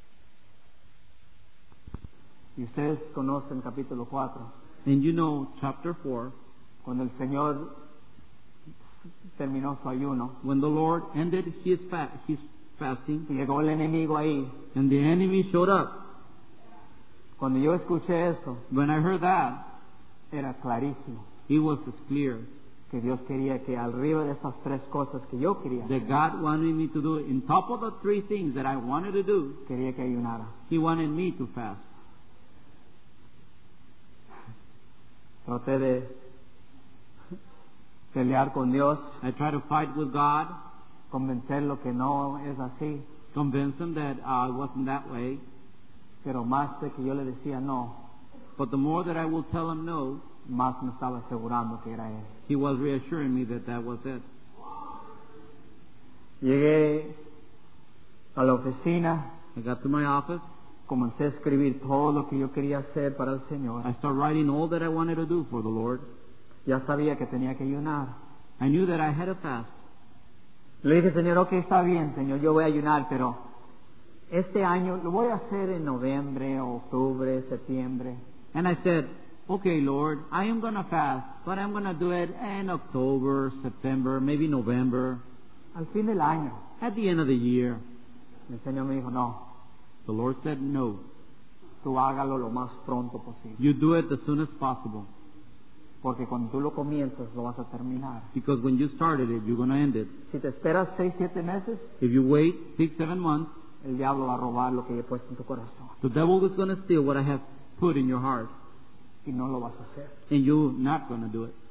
Y ustedes conocen capítulo 4, And you know chapter 4, cuando el Señor terminó su ayuno. when the Lord ended his fasting, Y llegó el enemigo ahí. and the enemy showed up. Cuando yo escuché eso, When I heard that, era clarísimo It was clear que Dios quería que arriba de esas 3 cosas que yo quería, that God wanted me to do it. In top of the 3 things that I wanted to do, quería que ayunara. He wanted me to fast. Traté de pelear con Dios, I tried to fight with God, convencerlo que no es así, convince Him that it wasn't that way. pero más de que yo le decía no, But the more that I will tell Him no, más me estaba asegurando que era Él. He was reassuring me that that was it. Llegué a la oficina, I got to my office. comencé a escribir todo lo que yo quería hacer para el Señor. I started writing all that I wanted to do for the Lord. Ya sabía que tenía que ayunar. I knew that I had to fast. Le dije, Señor, ok, está bien, Señor, yo voy a ayunar, pero este año lo voy a hacer en noviembre, octubre, septiembre. And I said, okay, Lord, I am going to fast, but I'm going to do it in October, September, maybe November, Al fin del año, at the end of the year. el Señor me dijo, no, The Lord said, no, tú hágalo lo más pronto posible, you do it as soon as possible. porque cuando tú lo comienzas lo vas a terminar. Because when you started it, you're going to end it. Si te esperas 6, 7 meses, If you wait 6, 7 months, el diablo va a robar lo que he puesto en tu corazón the devil is going to steal what I have put in your heart, y no lo vas a hacer. and you're not going to do it.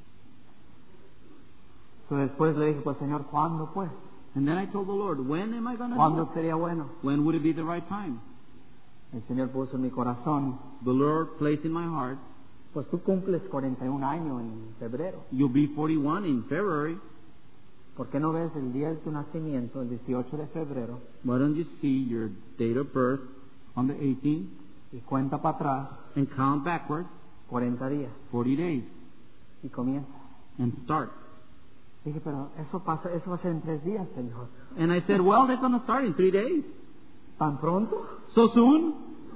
Entonces después le dije, pues Señor, ¿cuándo pues? And then I told the Lord, when am I going to do ¿Cuándo it? sería bueno? When would it be the right time? El Señor puso en mi corazón, The Lord placed in my heart, pues tú cumples 41 años en febrero. you'll be 41 in February. ¿Por qué no ves el día de tu nacimiento, el 18 de febrero, Why don't you see your date of birth on the 18th y cuenta para atrás and count backward 40 días 40 days y comienza? and start? Dije, pero eso va a ser en 3 días, Señor. And I said, well, they're going to start in 3 days. ¿Tan pronto? So soon?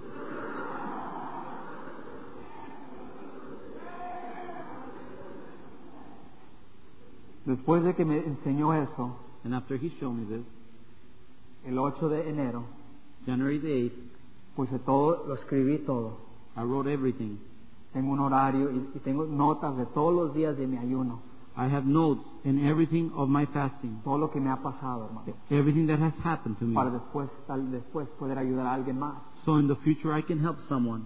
Después de que me enseñó eso, And after he showed me this, el 8 de enero, January the 8th, puse todo, lo escribí todo. I wrote everything. Tengo un horario y tengo notas de todos los días de mi ayuno. I have notes in everything of my fasting, Todo lo que me ha pasado, hermano. everything that has happened to me. Para tal después poder ayudar a alguien más. So in the future I can help someone.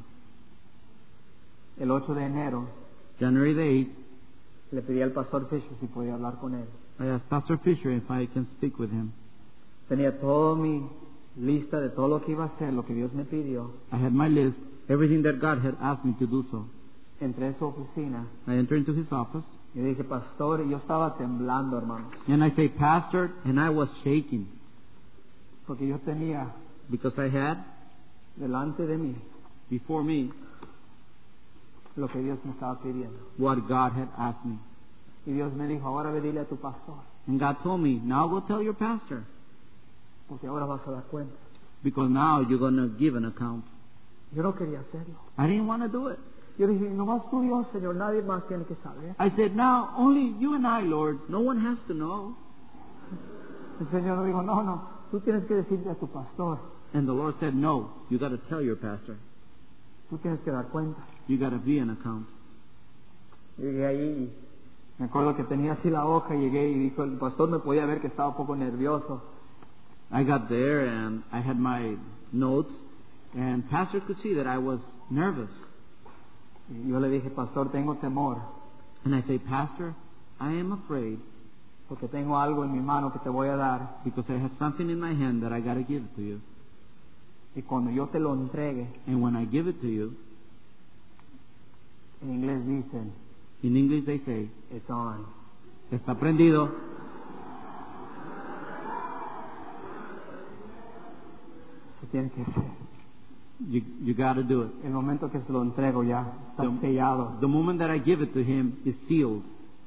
El 8 de enero, January the 8th, le pedí al pastor Fisher si podía hablar con él. I asked Pastor Fisher if I can speak with him. Tenía toda mi lista de todo lo que iba a hacer, lo que Dios me pidió. I had my list, everything that God had asked me to do so. Entré a su oficina I entered into his office, y dije, pastor, y yo estaba temblando, hermanos, and I say, Pastor, and I was shaking porque yo tenía because I had delante de mí before me lo que Dios me estaba pidiendo. what God had asked me. Y Dios me dijo, ahora ve dile a tu pastor, And God told me, now go tell your pastor, porque ahora vas a dar cuenta. because now you're going to give an account. Yo no quería hacerlo. I didn't want to do it. Yo dije, nomás tú Dios, Señor, nadie más tiene que saber. I said, now only you and I, Lord. No one has to know. El Señor dijo, no, tú tienes que decirle a tu pastor, And the Lord said, no, you got to tell your pastor. tú tienes que dar cuenta. You got to be an account. Llegué ahí y me acuerdo que tenía así la hoja, llegué y dijo, el pastor me podía ver que estaba un poco nervioso. I got there and I had my notes, and Pastor could see that I was nervous. Y yo le dije, pastor, tengo temor, And I say, Pastor, I am afraid porque tengo algo en mi mano que te voy a dar, because I have something in my hand that I got to give to you. y cuando yo te lo entregue, And when I give it to you, en inglés dicen, in English they say, it's on. está prendido. Se tiene que hacer. You got to do it. El momento que se lo entrego ya está sellado. The moment that I give it to him is sealed.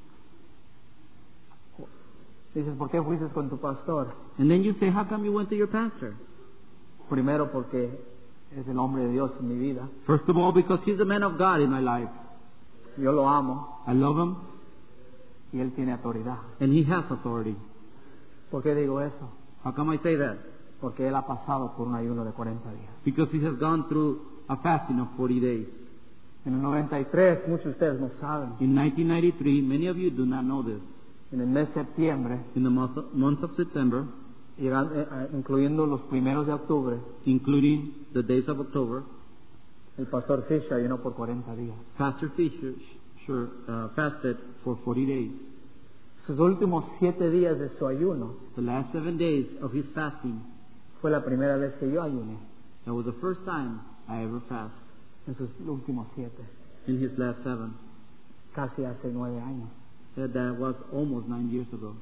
Dices, ¿por qué fuiste con tu pastor? And then you say, how come you went to your pastor? Primero porque es el hombre de Dios en mi vida. First of all, because he's a man of God in my life. Yo lo amo I love him, y él tiene autoridad. and he has authority. ¿Por qué digo eso? How come I say that? Porque él ha pasado por un ayuno de 40 días. Because he has gone through a fasting of 40 days. En el 93, muchos de ustedes no saben, In 1993, many of you do not know this. en el mes de septiembre, In the month of September, incluyendo los primeros de octubre, including the days of October, el pastor Fisher ayunó por 40 días. Pastor Fisher fasted for 40 days. Sus últimos 7 días de su ayuno The last 7 days of his fasting, fue la primera vez que yo ayuné, that was the first time I ever fast. en sus últimos 7, In his last 7. casi hace 9 años. That was almost 9 years ago.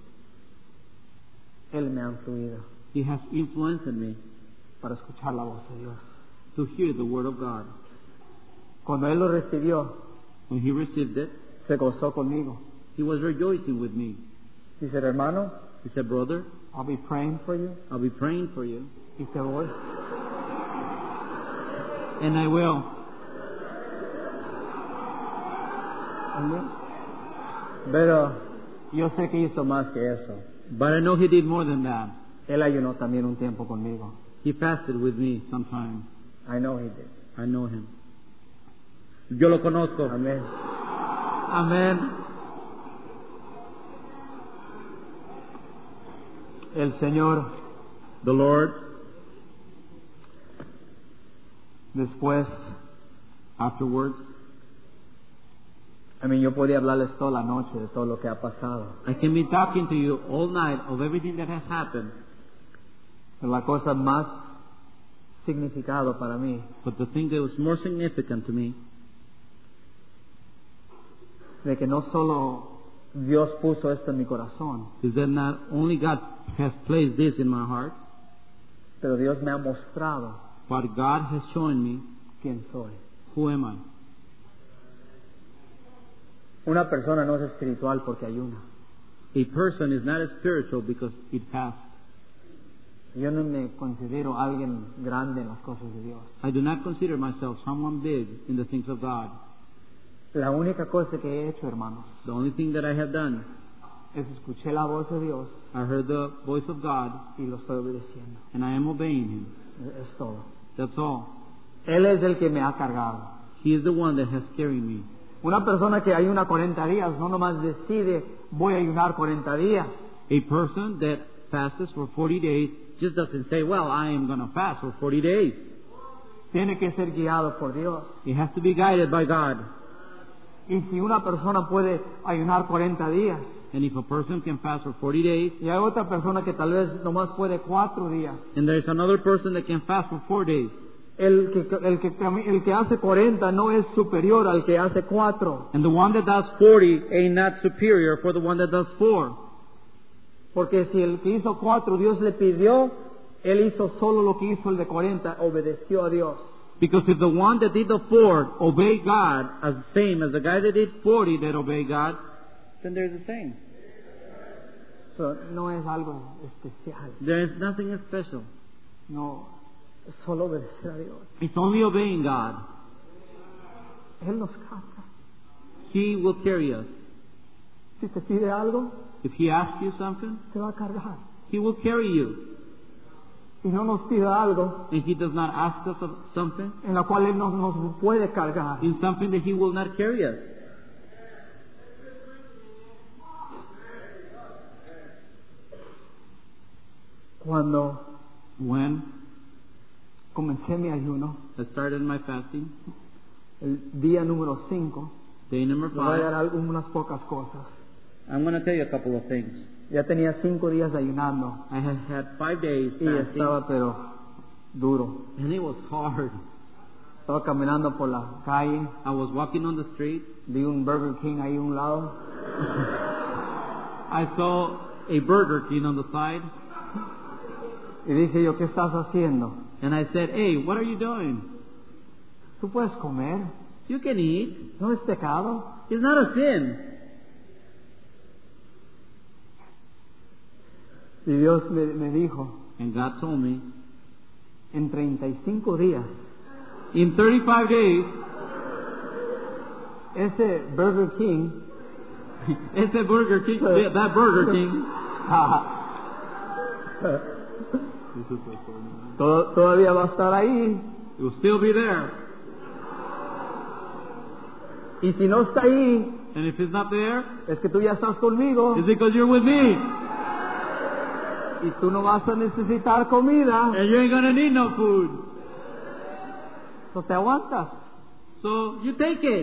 Él me ha influido He has influenced me para escuchar la voz de Dios. to hear the word of God. Cuando él lo recibió, When he received it, se gozó conmigo. he was rejoicing with me. Dice, hermano, He said, brother, I'll be praying for you. I'll be praying for you, Y te voy. and I will. Amén. Pero yo sé que hizo más que eso. But I know he did more than that. Él ayunó también un tiempo conmigo. He fasted with me sometime. I know he did. I know him. Yo lo conozco. Amén. Amen. El Señor, The Lord, después, afterwards, yo podía hablarles toda la noche de todo lo que ha pasado. I can be talking to you all night of everything that has happened, Pero la cosa más significado para mí but the thing that was more significant to me de que no solo Dios puso esto en mi corazón, is that not only God has placed this in my heart, pero Dios me ha mostrado but God has shown me quién soy. who am I. Una persona no es espiritual porque ayuna. A person is not spiritual because it fasts. Yo no me considero alguien grande en las cosas de Dios. I do not consider myself someone big in the things of God. La única cosa que he hecho, hermanos, The only thing that I have done, es escuché la voz de Dios I heard the voice of God y lo estoy obedeciendo. and I am obeying Him. Es todo. That's all. Él es el que me ha cargado. He is the one that has carried me. Una persona que ayuna 40 días no nomás decide voy a ayunar 40 días. A person that fasts for 40 days just doesn't say, well, I am going to fast for 40 days. Tiene que ser guiado por Dios. It has to be guided by God. Y si una persona puede ayunar 40 días And if a person can fast for 40 days, y hay otra persona que tal vez nomás puede 4 días, and there is another person that can fast for 4 days, el que hace 40 no es superior al que hace 4. and the one that does 40 ain't not superior for the one that does 4. Porque si el que hizo 4 Dios le pidió, él hizo solo lo que hizo el de 40, obedeció a Dios. Because if the one that did the 4 obeyed God as the same as the guy that did 40 that obeyed God, then there's the same. So, no es algo especial, There is nothing special. no, es solo obedecer a Dios. It's only obeying God. Él nos carga. He will carry us. Si te pide algo, If He asks you something, te va a cargar. He will carry you. Y no nos pida algo And He does not ask us of something en la cual Él no nos puede cargar. in something that He will not carry us. Cuando When comencé mi ayuno, I started my fasting, el día número 5, day number les voy a 5, dar algunas pocas cosas. I'm going to tell you a couple of things. Ya tenía 5 días ayunando I had had 5 days y fasting, estaba pero duro. and it was hard. Estaba caminando por la calle, I was walking on the street. vi un Burger King ahí a un lado I saw a Burger King on the side, y dije yo, ¿qué estás haciendo? and I said, hey, what are you doing? Tú puedes comer, You can eat. no es pecado. It's not a sin. Y Dios me dijo, And God told me, en 35 días, in 35 days, ese Burger King ese Burger King, that Burger King, todavía va a estar ahí. it will still be there. Y si no está ahí, And if it's not there, es que tú ya estás conmigo. it's because you're with me. Y tú no vas a necesitar comida. And you ain't gonna need no food. No te aguantas. So you take it.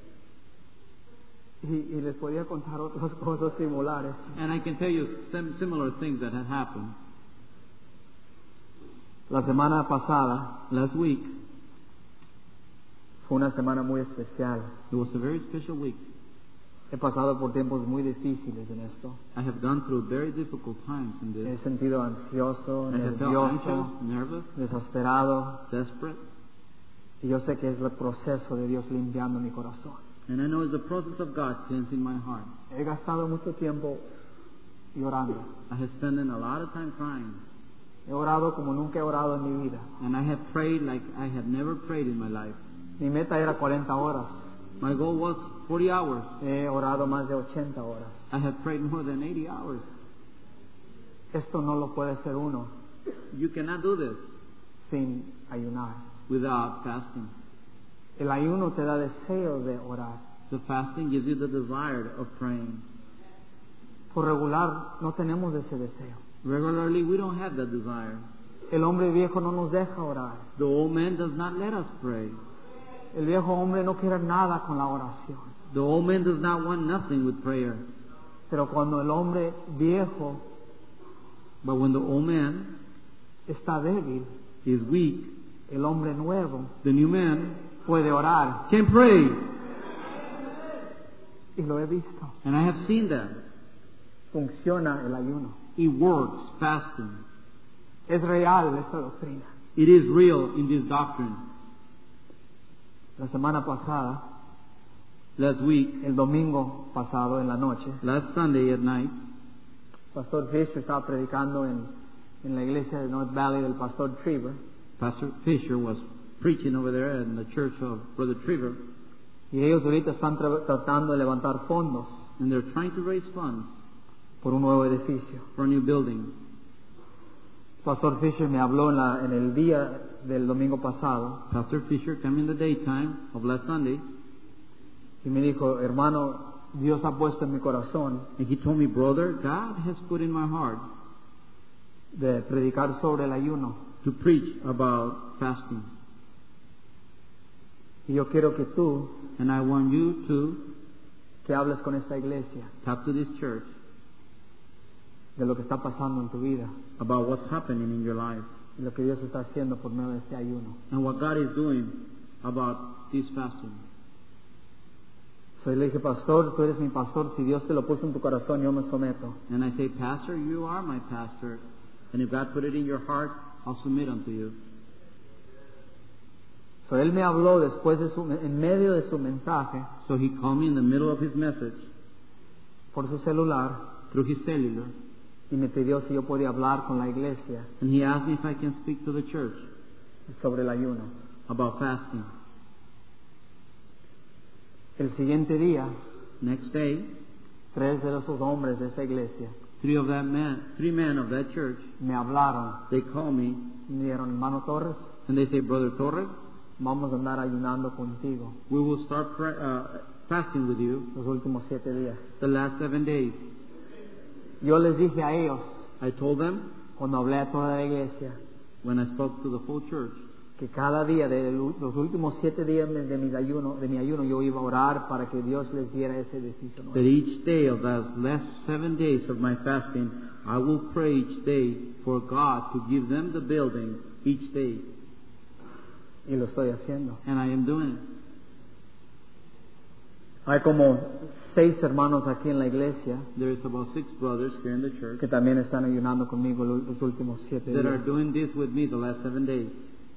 Y les podía contar otras cosas similares. And I can tell you some similar things that had happened. La semana pasada Last week, fue una semana muy especial. it was a very special week. He pasado por tiempos muy difíciles en esto. I have gone through very difficult times in Me he this. sentido ansioso, I have felt nervioso, anxious, nervous, desesperado. desperate. Y yo sé que es el proceso de Dios limpiando mi corazón. And I know it's the process of God cleansing my heart. He gastado mucho tiempo llorando. I have spent a lot of time crying. He orado como nunca he orado en mi vida. And I have prayed like I have never prayed in my life. Mi meta era 40 horas. My goal was 40 hours. He orado más de 80 horas. I have prayed more than 80 hours. Esto no lo puede hacer uno You cannot do this sin ayunar. without fasting. El ayuno te da deseo de orar. The fasting gives you the desire of praying. Por regular no tenemos ese deseo. Regularly, we don't have that desire. El hombre viejo no nos deja orar. The old man does not let us pray. El viejo hombre no quiere nada con la oración. The old man does not want nothing with prayer. Pero cuando el hombre viejo But when the old man está débil, is weak, el hombre nuevo the new man puede orar. can pray. Y lo he visto. And I have seen that. Funciona el ayuno. It works, fasting. Es real esta doctrina. It is real in this doctrine. La semana pasada, Last week, el domingo pasado en la noche, last Sunday at night, Pastor Fisher estaba predicando en la iglesia de North Valley del Pastor Trevor. Pastor Fisher was preaching over there in the church of Brother Trevor, Y ellos ahorita están tratando de levantar fondos and they're trying to raise funds por un nuevo edificio. for a new building. Pastor Fisher me habló en el día del domingo pasado Pastor Fisher came in the daytime of last Sunday, y me dijo, hermano, Dios ha puesto en mi corazón and he told me, brother, God has put in my heart de predicar sobre el ayuno. to preach about fasting. Y yo quiero que tú, And I want you to que hables con esta iglesia talk to this church de lo que está pasando en tu vida, about what's happening in your life y lo que Dios está haciendo por medio de este ayuno. and what God is doing about this fasting. So le dije, pastor, tú eres mi pastor, si Dios te lo puso en tu corazón, yo me someto. And I say, Pastor, you are my pastor, and if God put it in your heart, I'll submit unto you. So él me habló después en medio de su mensaje, So he called me in the middle of his message por su celular, through his cellular, y me pidió si yo podía hablar con la iglesia and he asked me if I can speak to the church sobre el ayuno. about fasting. El siguiente día, Next day, 3 de esos hombres de esa iglesia three men of that church, me hablaron they call me y me dijeron, hermano Torres, and they say, Brother Torres, vamos a andar ayunando contigo we will start fasting with you los últimos 7 días. the last 7 days. Yo les dije a ellos, I told them, cuando hablé a toda la iglesia, when I spoke to the full church, que cada día de los últimos 7 días de mi ayuno yo iba a orar para que Dios les diera ese edificio that nuevo. each day of those last 7 days of my fasting, I will pray each day for God to give them the building each day. Y lo estoy haciendo. And I am doing it. Hay como 6 hermanos aquí en la iglesia There's about 6 brothers here in the church que también están ayunando conmigo los últimos 7 that are días. doing this with me the last 7 days.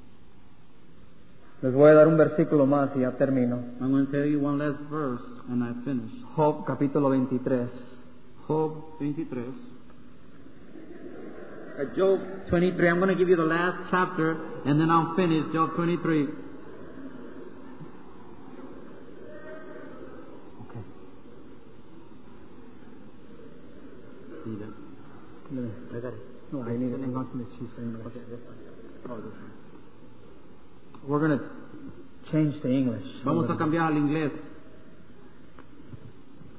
Les voy a dar un versículo más y ya termino. I'm going to tell you one last verse and I finish. Job capítulo 23. Job 23. Job 23. I'm going to give you the last chapter and then I'll finish Job 23. Okay. See that? I got it. No, I need it. I'm not going to choose English. Okay, that's fine. Oh, that's fine. We're going to change to English. Vamos a cambiar al inglés.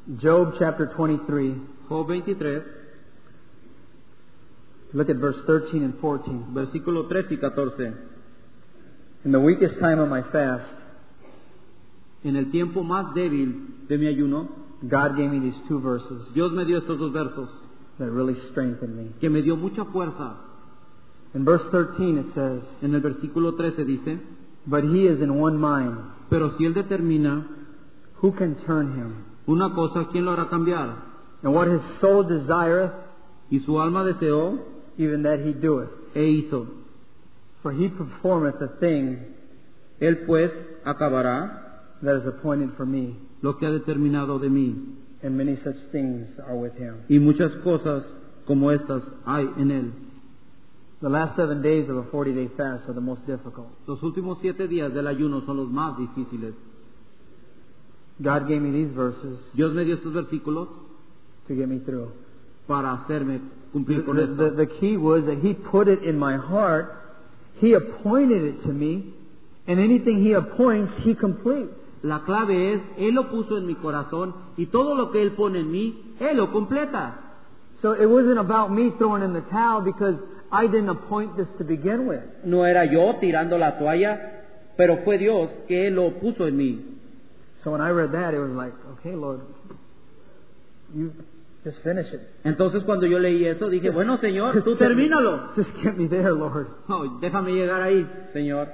Job chapter 23. Job 23, Look at verse 13 and 14. versículo 13 y 14. In the weakest time of my fast, En el tiempo más débil de mi ayuno, God gave me these two verses Dios me dio estos dos versos that really strengthened me. que me dio mucha fuerza. In verse 13 it says, En el versículo 13 dice, But he is in one mind. pero si Él determina Who can turn him? una cosa, ¿quién lo hará cambiar? And what his soul desireth, Y su alma deseó even that he doeth. e hizo. For he performeth the thing Él pues acabará that is appointed for me. lo que ha determinado de mí. And many such things are with him. Y muchas cosas como estas hay en Él. The last 7 days of a 40-day fast are the most difficult. Los últimos 7 días del ayuno son los más difíciles. God gave me these verses Dios me dio estos versículos to get me through. para hacerme cumplir con esto. The key was that he put it in my heart. He appointed it to me. And anything he appoints, he completes. La clave es, Él lo puso en mi corazón y todo lo que Él pone en mí, Él lo completa. So it wasn't about me throwing in the towel because I didn't appoint this to begin with. No era yo tirando la toalla, pero fue Dios que Él lo puso en mí. So when I read that, it was like, okay, Lord, you just finish it. Entonces cuando yo leí eso, dije, bueno, Señor, tú termínalo. Just get me there, Lord. Oh, déjame llegar ahí, Señor.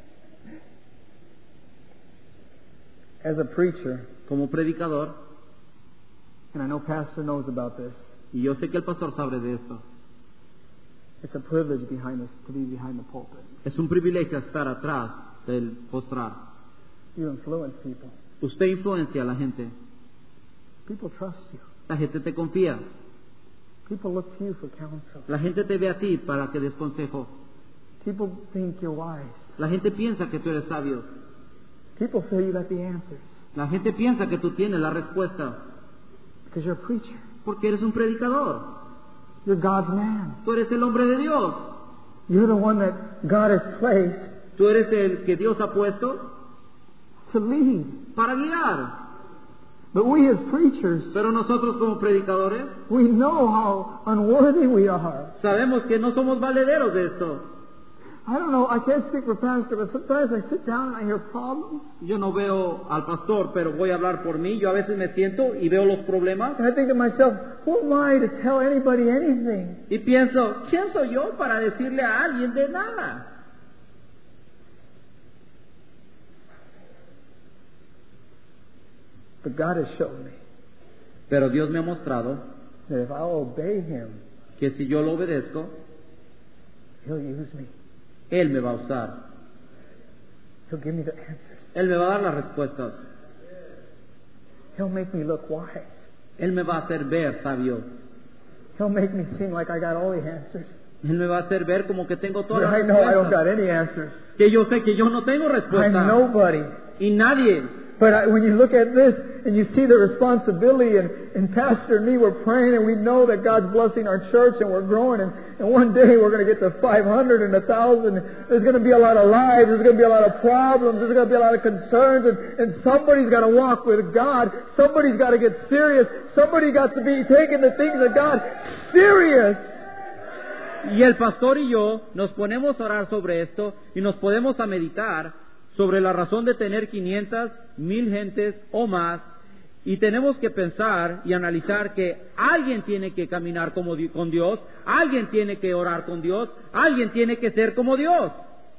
As a preacher, Como predicador, and I know Pastor knows about this, y yo sé que el pastor sabe de esto, it's a privilege behind us to be behind the pulpit. es un privilegio estar atrás del postrar. You influence people. Usted influencia a la gente. People trust you. La gente te confía. People look to you for counsel. La gente te ve a ti para que des consejo. People think you're wise. La gente piensa que tú eres sabio. People feel you got the answers La gente piensa que tú tienes la respuesta because you're a preacher. porque eres un predicador. You're God's man. Tú eres el hombre de Dios. You're the one that God has placed Tú eres el que Dios ha puesto to lead. para guiar. But we as preachers, Pero nosotros como predicadores we know how unworthy we are. sabemos que no somos valederos de esto. I don't know, I can't speak for Pastor, but sometimes I sit down and I hear problems. Yo no veo al pastor, pero voy a hablar por mí. Yo a veces me siento y veo los problemas And I think to myself, who am I to tell anybody anything? y pienso, ¿quién soy yo para decirle a alguien de nada? But God has shown me Pero Dios me ha mostrado that if I'll obey Him, que si yo lo obedezco, He'll use me. Él me va a usar. He'll give me the answers. Él me va a dar las respuestas. He'll make me look wise. Él me va a hacer ver sabio. He'll make me seem like I got all the answers. Él me va a hacer ver como que tengo But todas I las know I don't respuestas. got any answers. Que yo sé que yo no tengo I'm respuesta. nobody. Y nadie. But when you look at this and you see the responsibility, and Pastor and me were praying, and we know that God's blessing our church and we're growing, and one day we're going to get to 500 and 1,000. There's going to be a lot of lives, there's going to be a lot of problems, there's going to be a lot of concerns, and somebody's got to walk with God. Somebody's got to get serious. Somebody's got to be taking the things of God serious. Y el pastor y yo nos ponemos a orar sobre esto y nos podemos a meditar sobre la razón de tener 500, 1000 gentes o más, y tenemos que pensar y analizar que alguien tiene que caminar con Dios, alguien tiene que orar con Dios, alguien tiene que ser como Dios.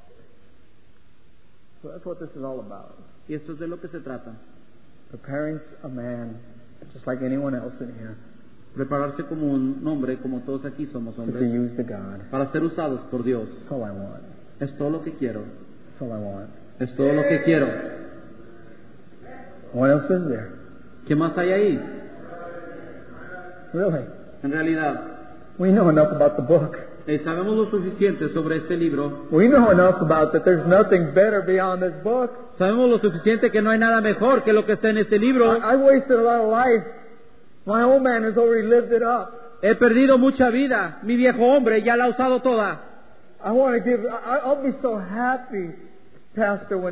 So that's what this is all about. Y esto es de lo que se trata. Preparing a man, just like anyone else in here, Prepararse como un hombre, como todos aquí somos to be hombres, used to God. para ser usados por Dios. That's all I want. Es todo lo que quiero. That's all I want. Es todo lo que quiero. What else is there? ¿Qué más hay ahí? Really? En realidad, We know enough about the book. sabemos lo suficiente sobre este libro. We know enough about that there's nothing better beyond this book. Sabemos lo suficiente que no hay nada mejor que lo que está en este libro. I wasted a lot of life. My old man has already lived it up. He perdido mucha vida. Mi viejo hombre ya la ha usado toda. I want to give, I'll be so happy, Pastor, when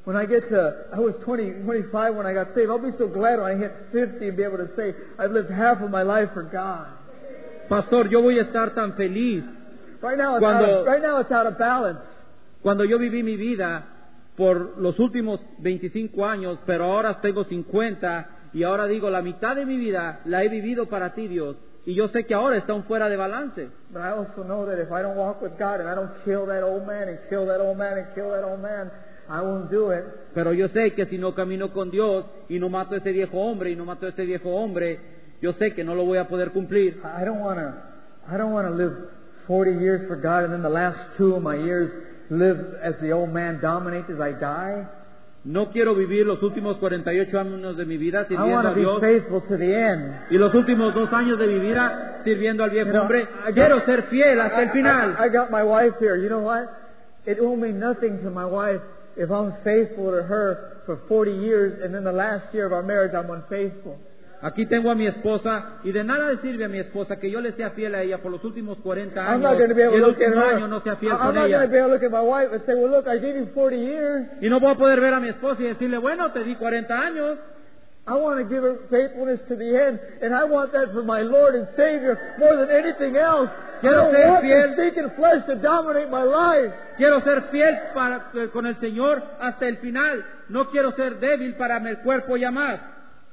When I was 25 when I got saved. I'll be so glad when I hit 50 and be able to say, I've lived half of my life for God. Pastor, yo voy a estar tan feliz Right now it's out of balance. cuando yo viví mi vida por los últimos 25 años, pero ahora tengo 50 y ahora digo, la mitad de mi vida la he vivido para ti, Dios. Y yo sé que ahora está fuera de balance. But I also know that if I don't walk with God and I don't kill that old man and kill that old man and kill that old man, I won't do it. Pero yo sé que si no camino con Dios y no mato a ese viejo hombre y no mato a ese viejo hombre, yo sé que no lo voy a poder cumplir. I don't want to live 40 years for God and then the last 2 of my years live as the old man dominates as I die. No quiero vivir los últimos 48 años de mi vida I sirviendo want a to be Dios faithful to the end. y los últimos 2 años de mi vida sirviendo al viejo hombre. Quiero ser fiel hasta el final. I got my wife here. You know what? It will mean nothing to my wife if I'm faithful to her for 40 years and then the last year of our marriage I'm unfaithful. Aquí tengo a mi esposa y de nada le sirve a mi esposa que yo le sea fiel a ella por los últimos 40 I'm años not going to be y able el to look at último her. año no sea fiel I'm con not going to ella. be able to look at my wife and say, well, look, I gave you 40 years. Y no voy a poder ver a mi esposa y decirle, bueno, te di 40 años. I want to give her faithfulness to the end, and I want that for my Lord and Savior more than anything else. I Quiero don't ser want fiel. the stinking flesh to dominate my life. Quiero ser fiel con el Señor hasta el final. No quiero ser débil para mi cuerpo y amar.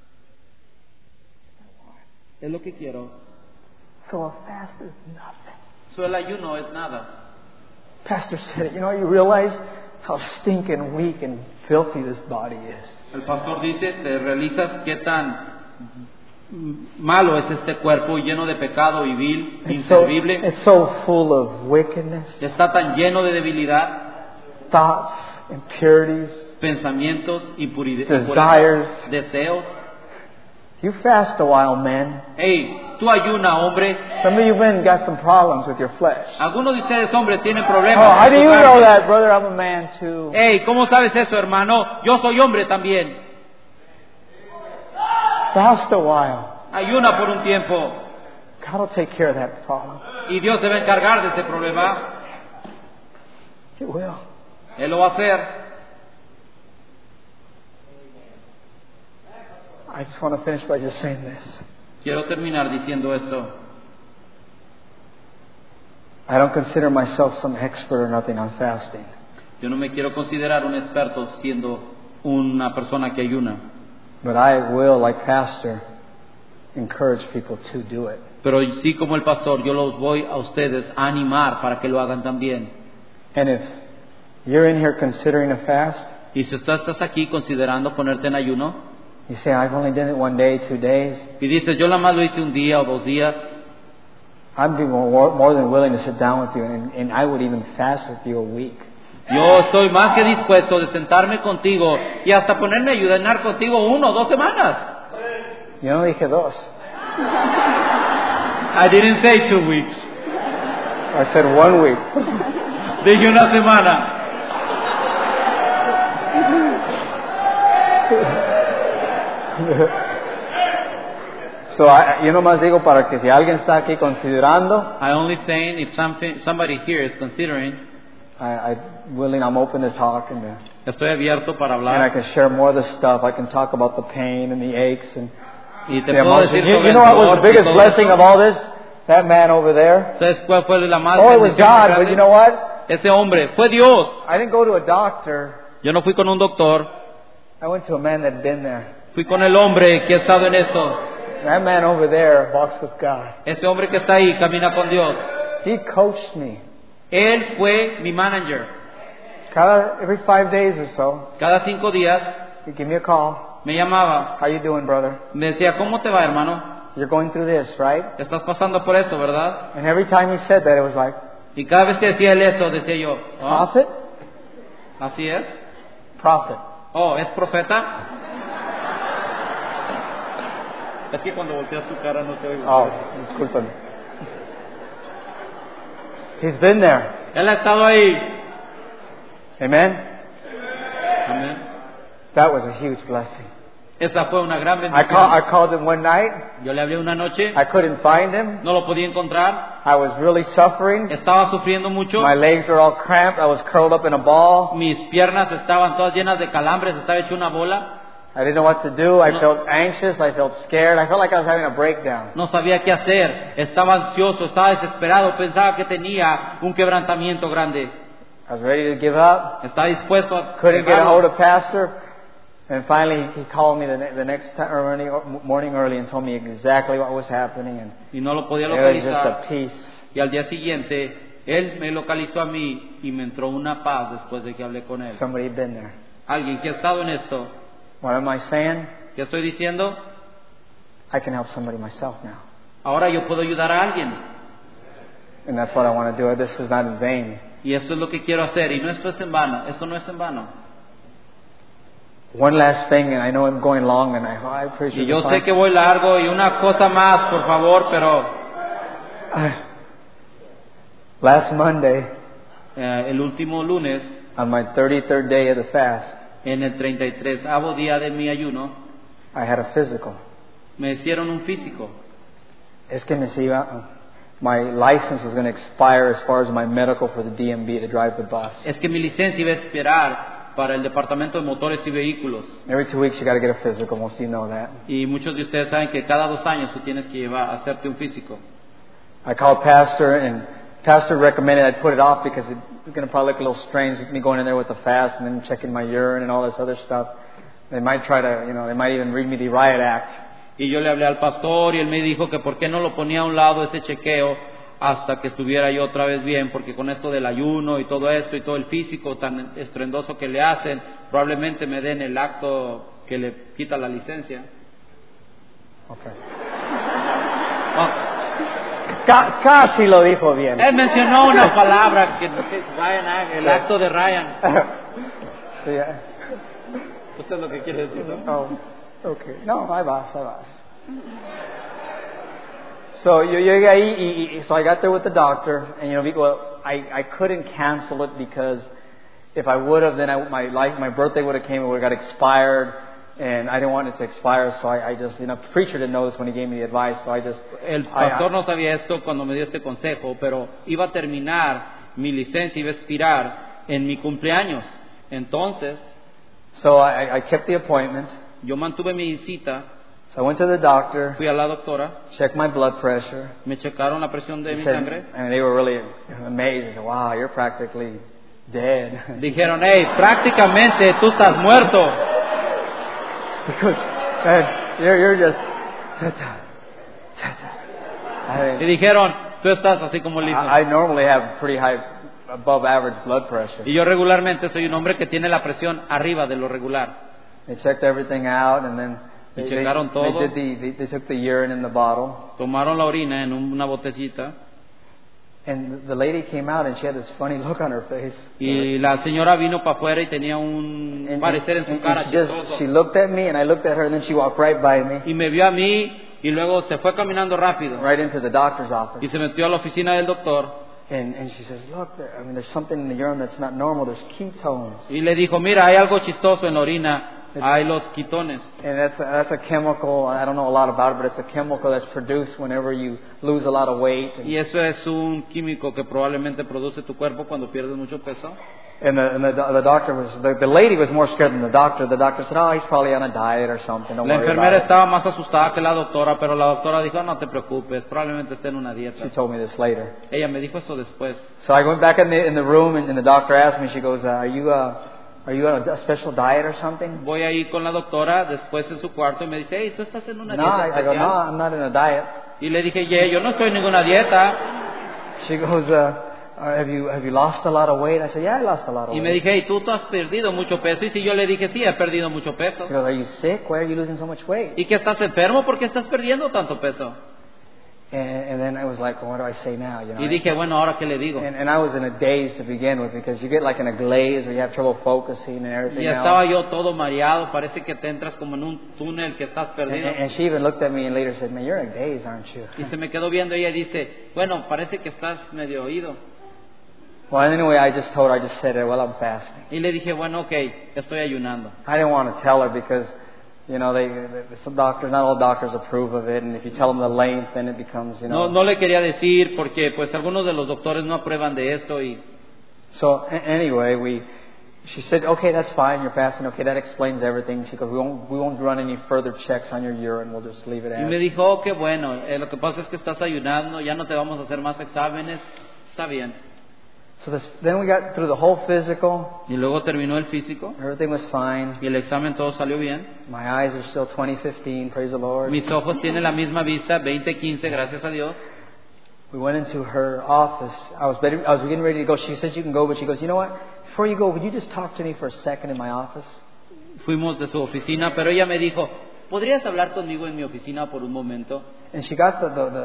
Es lo que quiero. So a fast is nothing. So el ayuno es nada. Pastor said it. You know, you realize how stinking weak and filthy this body is. El pastor dice, ¿te realizas qué tan malo es este cuerpo lleno de pecado y vil, inservible? It's so full of wickedness, Está tan lleno de debilidad, thoughts, impurities, pensamientos, desires. deseos. You fast a while, man. Hey, tú ayuna, hombre. Some of you men got some problems with your flesh. Algunos de ustedes, hombres, tienen problemas. Oh, how con do su you carne. know that, brother? I'm a man too. Hey, ¿cómo sabes eso, hermano? Yo soy hombre también. Fast a while. Ayuna por un tiempo God will take care of that problem. y Dios se va a encargar de ese problema. He will. Él lo va a hacer. I just want to finish by just saying this. Quiero terminar diciendo esto. I don't consider myself some expert or nothing on fasting. Yo no me quiero considerar un experto siendo una persona que ayuna. But I will, like Pastor, encourage people to do it. Pero sí, como el pastor, yo los voy a ustedes a animar para que lo hagan también. And if you're in here considering a fast, Y si estás aquí considerando ponerte en ayuno you say, I've only done it 1 day, 2 days. y dices, yo nada más lo hice un día o 2 días, I'd be more than willing to sit down with you, and I would even fast with you a week. yo estoy más que dispuesto de sentarme contigo y hasta ponerme a ayudar contigo 1 o 2 semanas. Yo no dije 2. I didn't say 2 weeks. I said 1 week. Dije una semana. So, yo nomás digo para que si alguien está aquí considerando, I only saying if somebody here is considering, I'm open to talk, and estoy abierto para I hablar can share more of the stuff. I can talk about the pain and the aches and y te the puedo decir emotions. sobre You know what was the el dolor y biggest todo blessing eso. of all this? That man over there. ¿Sabes cuál fue la más Oh, it was bendición más God, but grande? you know what? Ese hombre fue Dios. I didn't go to a doctor. Yo no fui con un doctor, I went to a man that had been there. fui con el hombre que ha estado en esto. That man over there walks with God. Ese hombre que está ahí camina con Dios. He coached me. Él fue mi manager. Every 5 days or so, Cada 5 días he'd give me a call. me llamaba. How you doing, brother? Me decía, ¿cómo te va, hermano? You're going through this, right? Estás pasando por esto, ¿verdad? And every time he said that, it was like, Y cada vez que decía él esto, decía yo, oh, prophet? así es. Prophet. Oh, ¿es profeta? Es que cuando volteas tu cara no te oigo. Oh, discúlpame. He's been there. Él ha estado ahí. Amen? Amén. That was a huge blessing. Esa fue una gran I bendición. called him one night. Yo le hablé una noche, I couldn't find him. no lo podía encontrar, I was really suffering. estaba sufriendo mucho, My legs were all cramped. I was curled up in a ball. mis piernas estaban todas llenas de calambres, estaba hecho una bola, I didn't know what to do. I No. felt anxious. I felt scared. I felt like I was having a breakdown. no sabía qué hacer, estaba ansioso, estaba desesperado, pensaba que tenía un quebrantamiento grande, I was ready to give up. estaba dispuesto a Couldn't get a dejarlo. hold of Pastor. And finally, he called me the next morning early and told me exactly what was happening. And Y no lo podía it was just a localizar. peace. Y al día siguiente, él me localizó a mí y me entró una paz después de que hablé con él. Somebody had been there. Alguien que ha estado en esto, What am I saying? ¿qué estoy diciendo? I can help somebody myself now. Ahora yo puedo ayudar a alguien. And that's what I want to do. This is not in vain. Y esto es lo que quiero hacer. Y no esto es en vano. Esto no es en vano. One last thing, and I know I'm going long, and I appreciate Y yo the sé time. que voy largo. Y una cosa más, por favor, pero Last Monday, el último lunes, on my 33rd day of the fast, en el 33º día de mi ayuno, I had a physical. me hicieron un físico. Es que me se iba, my license was going to expire as far as my medical for the DMV to drive the bus. Es que mi licencia iba a esperar para el Departamento de Motores y Vehículos. Every 2 weeks you got to get a physical. Most of you know that. Y muchos de ustedes saben que cada 2 años tú tienes que hacerte un físico. I called Pastor, and Pastor recommended I put it off because it's going to probably look a little strange with me going in there with the fast and then checking my urine and all this other stuff. They might try to, they might even read me the riot act. Y yo le hablé al pastor y él me dijo que por qué no lo ponía a un lado ese chequeo hasta que estuviera yo otra vez bien, porque con esto del ayuno y todo esto y todo el físico tan estruendoso que le hacen, probablemente me den el acto que le quita la licencia. Okay. Oh, Casi lo dijo bien. él mencionó una palabra que Ryan haga, el acto de Ryan. Sí, ¿Usted es lo que quiere decir, no? Oh, okay. No, ahí vas. So yo llegué ahí, so I got there with the doctor, and I couldn't cancel it because if I would have, then my birthday would have came, it would have got expired, and I didn't want it to expire, so I just, the preacher didn't know this when he gave me the advice, so I just. El pastor no sabía esto cuando me dio este consejo, pero iba a terminar mi licencia, iba a expirar en mi cumpleaños. Entonces, So I kept the appointment. yo mantuve mi cita, So I went to the doctor, fui a la doctora, checked my blood pressure. me checaron la presión de He mi said, sangre. and they were really amazed. They said, "Wow, you're practically dead." Dijeron, hey, prácticamente tú estás muerto. Because you're just. Y dijeron, tú estás así como listo. I normally have pretty high, above average blood pressure. Y yo regularmente soy un hombre que tiene la presión arriba de lo regular. They checked everything out, and then Y checaron todo. they took the urine in the bottle, Tomaron la orina en una botecita and the lady came out, and she had this funny look on her face. y la señora vino para afuera y tenía un And parecer en su and cara she chistoso. looked at me, and I looked at her, and then she walked right by me, Y me vio a mí y luego se fue caminando rápido right into the doctor's office. y se metió a la oficina del doctor And she says, "Look, there's something in the urine that's not normal. There's ketones, y le dijo, mira, hay algo chistoso en la orina, hay los quitones. and that's a chemical. I don't know a lot about it, but it's a chemical that's produced whenever you lose a lot of weight." Y eso es un químico que probablemente produce tu cuerpo cuando pierdes mucho peso. And the doctor the lady was more scared than the doctor. The doctor said, "Oh, he's probably on a diet or something. Don't La worry enfermera about it." estaba más asustada que la doctora, pero la doctora dijo, no te preocupes, probablemente esté en una dieta. She told me this later. Ella me dijo eso después. So I went back in the room, and the doctor asked me. She goes, "Are you on a special diet or something?" Voy ahí con la doctora después en su cuarto y me dice, hey, ¿tú estás en una No, dieta I go, especial? "No, I'm not in a diet." Y le dije, yeah, yo no estoy en ninguna dieta. She goes, "Have you lost a lot of weight?" I said, "Yeah, I lost a lot of Y me weight." dije, hey, tú has perdido mucho peso. Y si yo le dije, sí, he perdido mucho peso. She goes, "Are you sick? Why are you losing so much weight?" ¿Y que estás enfermo? ¿Por qué estás perdiendo tanto peso? And then I was like, well, "What do I say now?" Y dije, bueno, ¿ahora qué le digo? And I was in a daze to begin with, because you get like in a glaze where you have trouble focusing and everything Y else. estaba yo todo mareado, parece que te entras como en un túnel que estás perdido. And she even looked at me and later said, "Man, you're in a daze, aren't you?" Y se me quedó viendo ella y dice, bueno, parece que estás medio oído. Well, anyway, I just said, "Well, I'm fasting." Y le dije, bueno, ok, estoy ayunando. I didn't want to tell her because, You know, some doctors, not all doctors approve of it, and if you tell them the length, then it becomes, you know. No le quería decir porque pues algunos de los doctores no aprueban de esto y So anyway, she said, okay, that's fine, you're fasting. Okay, that explains everything. She goes, we won't run any further checks on your urine. We'll just leave it me at. dijo, oh, qué bueno, lo que pasa es que estás ayunando, ya no te vamos a hacer más exámenes, está bien. So then we got through the whole physical. Y luego terminó el físico Everything was fine. y el examen todo salió bien. My eyes are still 20/15. Praise the Lord. Mis ojos tienen la misma vista, 20/15, gracias a Dios. We went into her office. I was getting ready to go. She said you can go, but she goes, you know what? Before you go, would you just talk to me for a second in my office? Fuimos de su oficina, pero ella me dijo, ¿podrías hablar conmigo en mi oficina por un momento? And she got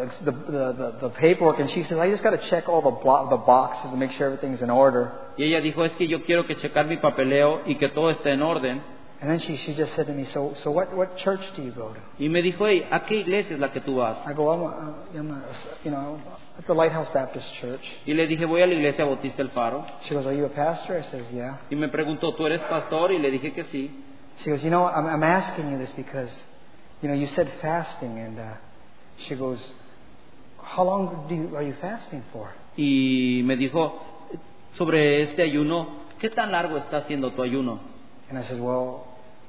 the paperwork, and she said, I just got to check all the boxes to make sure everything's in order. Y ella dijo, es que yo quiero que checar mi papeleo y que todo esté en orden. And then she just said to me, so what church do you go to? Y me dijo, hey, ¿a qué iglesia es la que tú vas? I go, I'm at the Lighthouse Baptist Church. Y le dije, voy a la iglesia Bautista El Faro. She goes, are you a pastor? I says, yeah. Y me preguntó, ¿tú eres pastor? Y le dije que sí. She goes, I'm asking you this because, you said fasting, and she goes, how long are you fasting for? Y me dijo, sobre este ayuno, ¿qué tan largo está haciendo tu ayuno? And I said, well,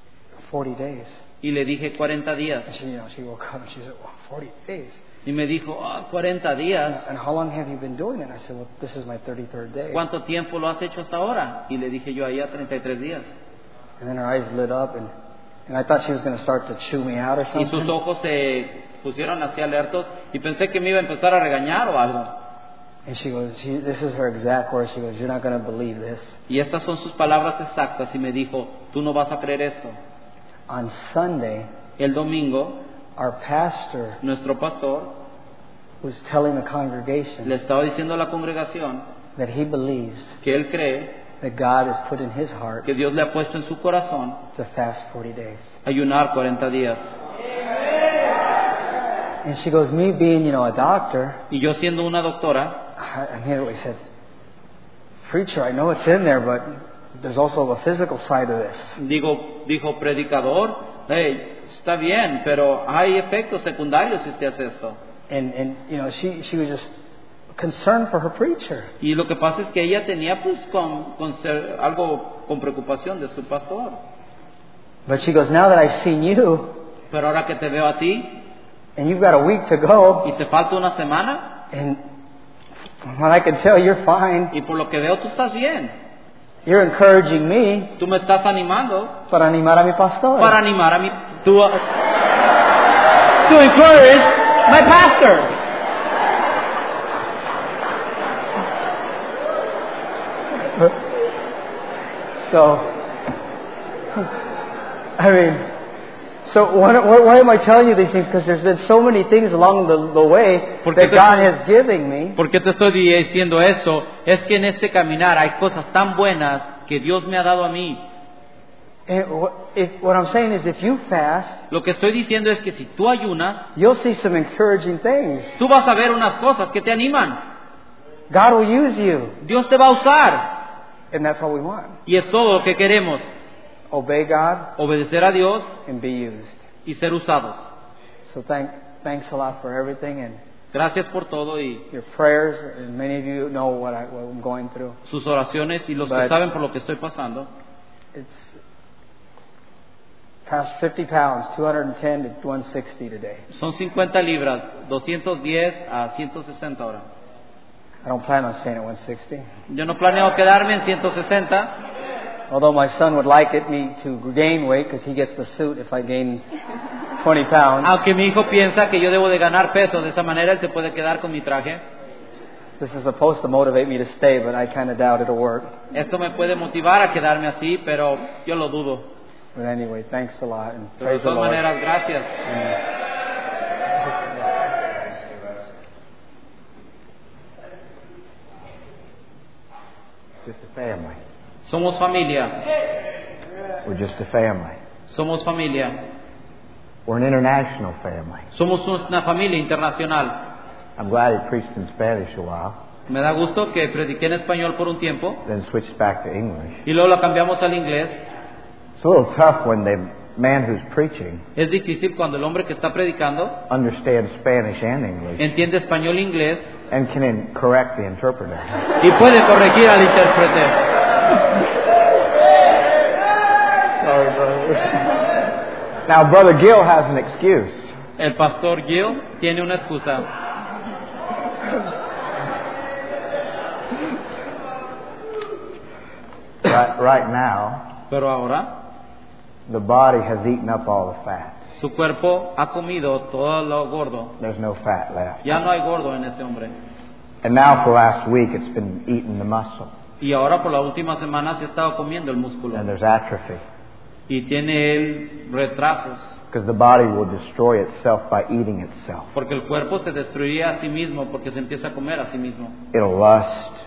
40 days. Y le dije 40 días. And she woke up and she said, well, 40 days. Y me dijo, 40 días. And how long have you been doing it? And I said, well, this is my 33rd day. ¿Cuánto tiempo lo has hecho hasta ahora? Y le dije yo, allá 33 días. And then her eyes lit up, and I thought she was going to start to chew me out or Y something. sus ojos se pusieron así alertos y pensé que me iba a empezar a regañar o algo. And she goes, this is her exact words. She goes, you're not going to believe this. Y estas son sus palabras exactas y me dijo, tú no vas a creer esto. On Sunday, El domingo, our pastor nuestro pastor was telling the congregation le estaba diciendo a la congregación that he believes que él cree that God has put in his heart que Dios le ha puesto en su corazón to fast 40 days. ayunar 40 días. And she goes, me being, a doctor, Y yo siendo una doctora, I immediately said, preacher, I know it's in there, but there's also a physical side of this. dijo predicador, hey, está bien, pero hay efectos secundarios si usted hace esto. And she was just concerned for her preacher. Y lo que pasa es que ella tenía pues algo con preocupación de su pastor. But she goes, now that I've seen you, Pero ahora que te veo a ti and you've got a week to go, y te falta una semana, and from what I can tell, you're fine. y por lo que veo tú estás bien. You're encouraging me Tú me estás animando para animar a mi pastor. para animar a mi to encourage my pastor. So, why am I telling you these things? Because there's been so many things along the way that God has given me. ¿Por qué te estoy diciendo esto? Es que en este caminar hay cosas tan buenas que Dios me ha dado a mí. And what I'm saying is, if you fast, Lo que estoy diciendo es que si tú ayunas, you'll see some encouraging things. tú vas a ver unas cosas que te animan. God will use you, Dios te va a usar. and that's what we want. Y es todo lo que queremos. Obey God Obedecer a Dios and be used. y ser usados. So thanks a lot for everything and Gracias por todo y your prayers. And many of you know what I'm going through. sus oraciones y los que But- saben por lo que estoy pasando. It's past 50 pounds, 210 to 160 today. Son 50 libras, 210 a 160 ahora. I don't plan on staying at 160. Yo no planeo quedarme en 160, Although my son would like me to gain weight because he gets the suit if I gain 20 pounds. aunque mi hijo piensa que yo debo de ganar peso, de esa manera él se puede quedar con mi traje. This is supposed to motivate me to stay, but I kind of doubt it'll work. Esto me puede motivar a quedarme así, pero yo lo dudo. But anyway, thanks a lot and Pero de praise the todas Lord. maneras, gracias. Just a family. Somos familia, We're just a family. somos familia, We're an international family. somos una familia internacional. I'm glad he preached in Spanish a while, Me da gusto que prediqué en español por un tiempo then switched back to English. y luego lo cambiamos al inglés. It's a little tough when man who's preaching Es difícil cuando el hombre que está predicando understands Spanish and English entiende español e inglés and can correct the interpreter. y puede corregir al intérprete. Sorry, brother. Now, Brother Gill has an excuse. El pastor Gil tiene una excusa. Right now, Pero ahora the body has eaten up all the fat. su cuerpo ha comido todo lo gordo. There's no fat left. Ya no hay gordo en ese hombre. And now for last week, it's been eating the muscle. Y ahora por la última semana se ha estado comiendo el músculo. And there's atrophy. Y tiene él retrasos. Because the body will destroy itself by eating itself. Porque el cuerpo se destruiría a sí mismo porque se empieza a comer a sí mismo. It'll lust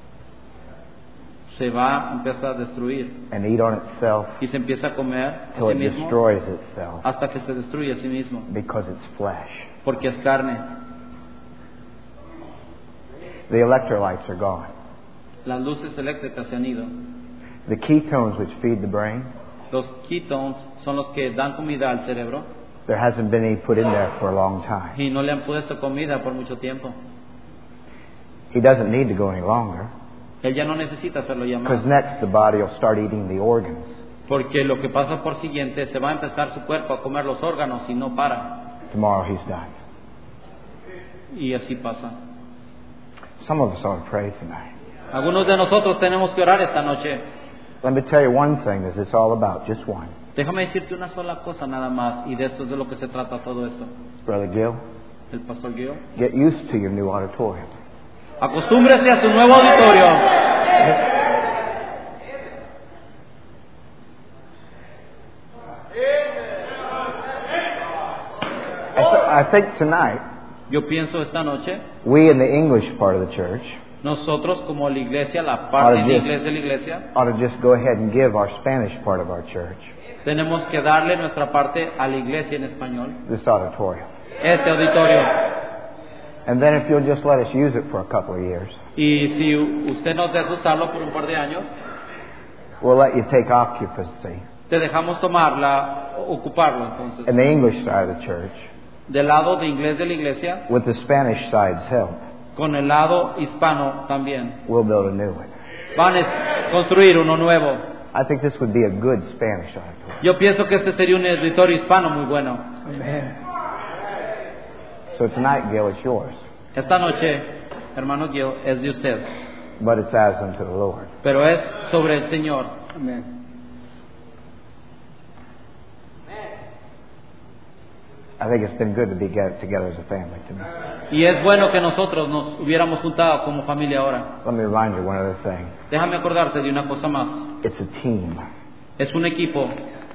Se va a empezar a destruir. and eat on itself Y se empieza a comer a till sí it mismo destroys itself hasta que se destruye a sí mismo. because it's flesh. Porque es carne. The electrolytes are gone. Las luces eléctricas se han ido. The ketones which feed the brain, Los ketones son los que dan comida al cerebro there hasn't been any put in there for a long time. y no le han puesto comida por mucho tiempo. He doesn't need to go any longer Él ya no necesita hacerlo ya because más. next the body will start eating the organs. Porque lo que pasa por siguiente, se va a empezar su cuerpo a comer los órganos y no para. Tomorrow he's done. Y así pasa. Some of us ought to pray tonight. Algunos de nosotros tenemos que orar esta noche. Let me tell you one thing that it's all about, just one. Déjame decirte una sola cosa nada más, y de esto es de lo que se trata todo esto. Brother Gill, El pastor Gil. get used to your new auditorium. Acostúmbrese a su nuevo auditorio. I think tonight, Yo pienso esta noche, we in the English part of the church nosotros como la iglesia, la parte Ahora, de yes. inglés de la iglesia, ought to just go ahead and give our Spanish part of our church tenemos que darle nuestra parte a la iglesia en español, this auditorium. este auditorio. And then if you'll just let us use it for a couple of years, Y si usted nos deja usarlo por un par de años, we'll let you take occupancy te dejamos ocuparlo entonces. in the English side of the church Del lado de inglés de la iglesia, with the Spanish side's help. con el lado hispano también. We'll build a new one. Van a construir uno nuevo. I think this would be a good Spanish auditorium. Yo pienso que este sería un auditorio hispano muy bueno. So tonight, Gil, it's yours, Esta noche, hermano Gil, es de usted, but it's as unto the Lord. pero es sobre el Señor. I think it's been good to be together as a family tonight. Y es bueno que nosotros nos hubiéramos juntado como familia ahora. Let me remind you one other thing. Déjame acordarte de una cosa más. It's a team. Es un equipo,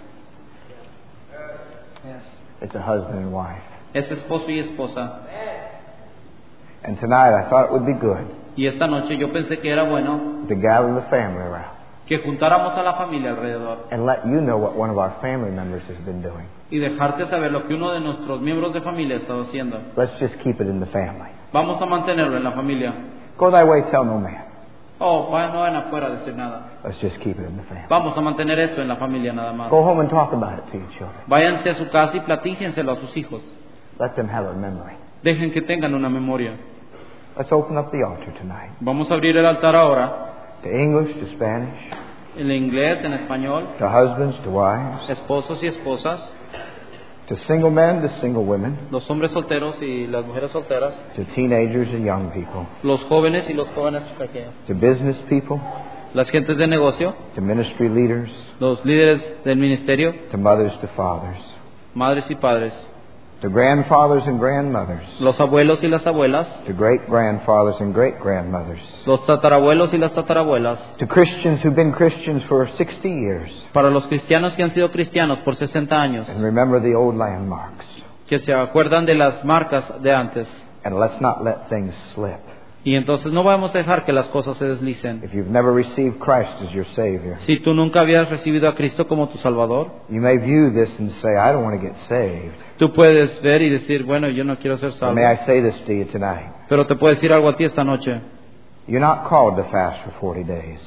It's a husband and wife. es esposo y esposa. And tonight I thought it would be good Y esta noche yo pensé que era bueno to gather the family around que juntáramos a la familia alrededor and let you know what one of our family members has been doing. y dejarte saber lo que uno de nuestros miembros de familia ha estado haciendo. Let's just keep it in the family. Vamos a mantenerlo en la familia. Go thy way, tell no man. No van afuera a decir nada. Let's just keep it in the family. Vamos a mantener esto en la familia nada más. Go home and talk about it to your children. Váyanse a su casa y platíquenselo a sus hijos. Let them have a memory. Dejen que tengan una memoria. Let's open up the altar tonight. Vamos a abrir el altar ahora. To English, to Spanish, En inglés, en español, to husbands, to wives, esposos y esposas, to single men, to single women, los hombres solteros y las mujeres solteras, to teenagers and young people, los jóvenes y los jóvenes pequeños, to business people, las gentes de negocio, to ministry leaders, los líderes del ministerio, to mothers, to fathers, madres y padres, to grandfathers and grandmothers, los abuelos y las abuelas, to great-grandfathers and great-grandmothers, los tatarabuelos y las tatarabuelas, to Christians who've been Christians for 60 years. para los cristianos que han sido cristianos por 60 años, And remember the old landmarks. que se acuerdan de las marcas de antes. And let's not let things slip. Y entonces no vamos a dejar que las cosas se deslicen. If you've never received Christ as your Savior, Si tú nunca habías recibido a Cristo como tu Salvador, you may view this and say, I don't want to get saved. tú puedes ver y decir, bueno, yo no quiero ser But salvo. may I say this to you tonight? Pero te puedo decir algo a ti esta noche. You're not called to fast for 40 days.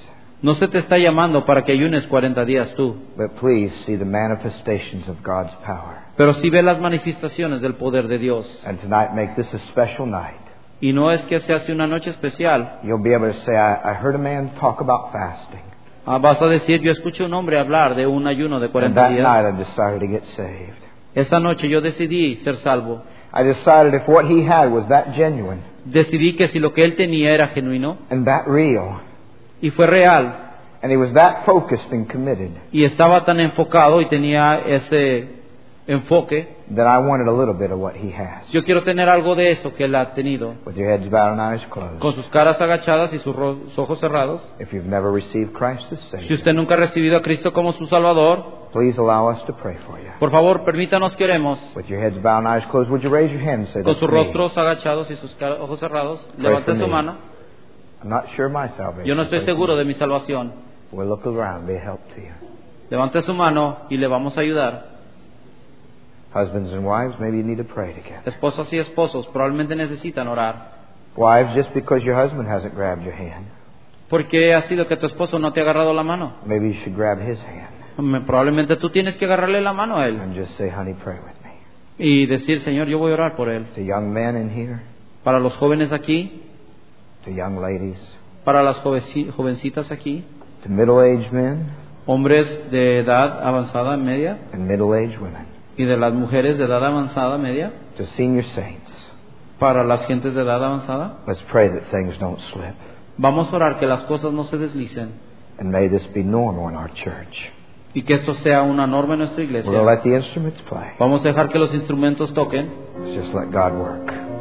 No se te está llamando para que ayunes 40 días tú, but please see the manifestations of God's power. pero sí ve las manifestaciones del poder de Dios. And tonight make this a special night. Y no es que se hace una noche especial. You'll be able to say, I heard a man talk about fasting. Vas a decir, yo escuché a un hombre hablar de un ayuno de And 40 that night días. I decided to get saved. Esa noche yo decidí ser salvo. I decided if what he had was that genuine Decidí que si lo que él tenía era genuino and that real, y fue real, and he was that focused and committed, y estaba tan enfocado y tenía ese enfoque, that I wanted a little bit of what he has. yo quiero tener algo de eso que él ha tenido. With your heads bowed and eyes closed. Con sus caras agachadas y sus ojos cerrados. If you've never received Christ as Si Savior, usted nunca ha recibido a Cristo como su Salvador, please allow us to pray for you. por favor, permítanos que oremos. With your heads bowed and eyes closed, would you raise your hand and say, Con that's sus me. rostros agachados y sus ojos cerrados, levante for su me. mano. I'm not sure of my salvation. Yo no estoy Pray for seguro me. de mi salvación. We'll look around, be a help to you. Levante su mano y le vamos a ayudar. Husbands and wives, maybe you need to pray together. Esposas y esposos probablemente necesitan orar. Wives, just because your husband hasn't grabbed your hand, ¿Por qué ha sido que tu esposo no te ha agarrado la mano? maybe you should grab his hand Probablemente tú tienes que agarrarle la mano a él and just say, honey, pray with me. y decir, Señor, yo voy a orar por él. To young men in here, Para los jóvenes aquí, to young ladies, para las jovencitas aquí, to middle-aged men hombres de edad avanzada media and middle-aged women, y de las mujeres de edad avanzada media, to senior saints. para las gentes de edad avanzada. Let's pray that things don't slip. Vamos a orar que las cosas no se deslicen And may this be normal in our church. y que esto sea una norma en nuestra We're going to iglesia. let the instruments play. Vamos a dejar que los instrumentos toquen Let's just let God work.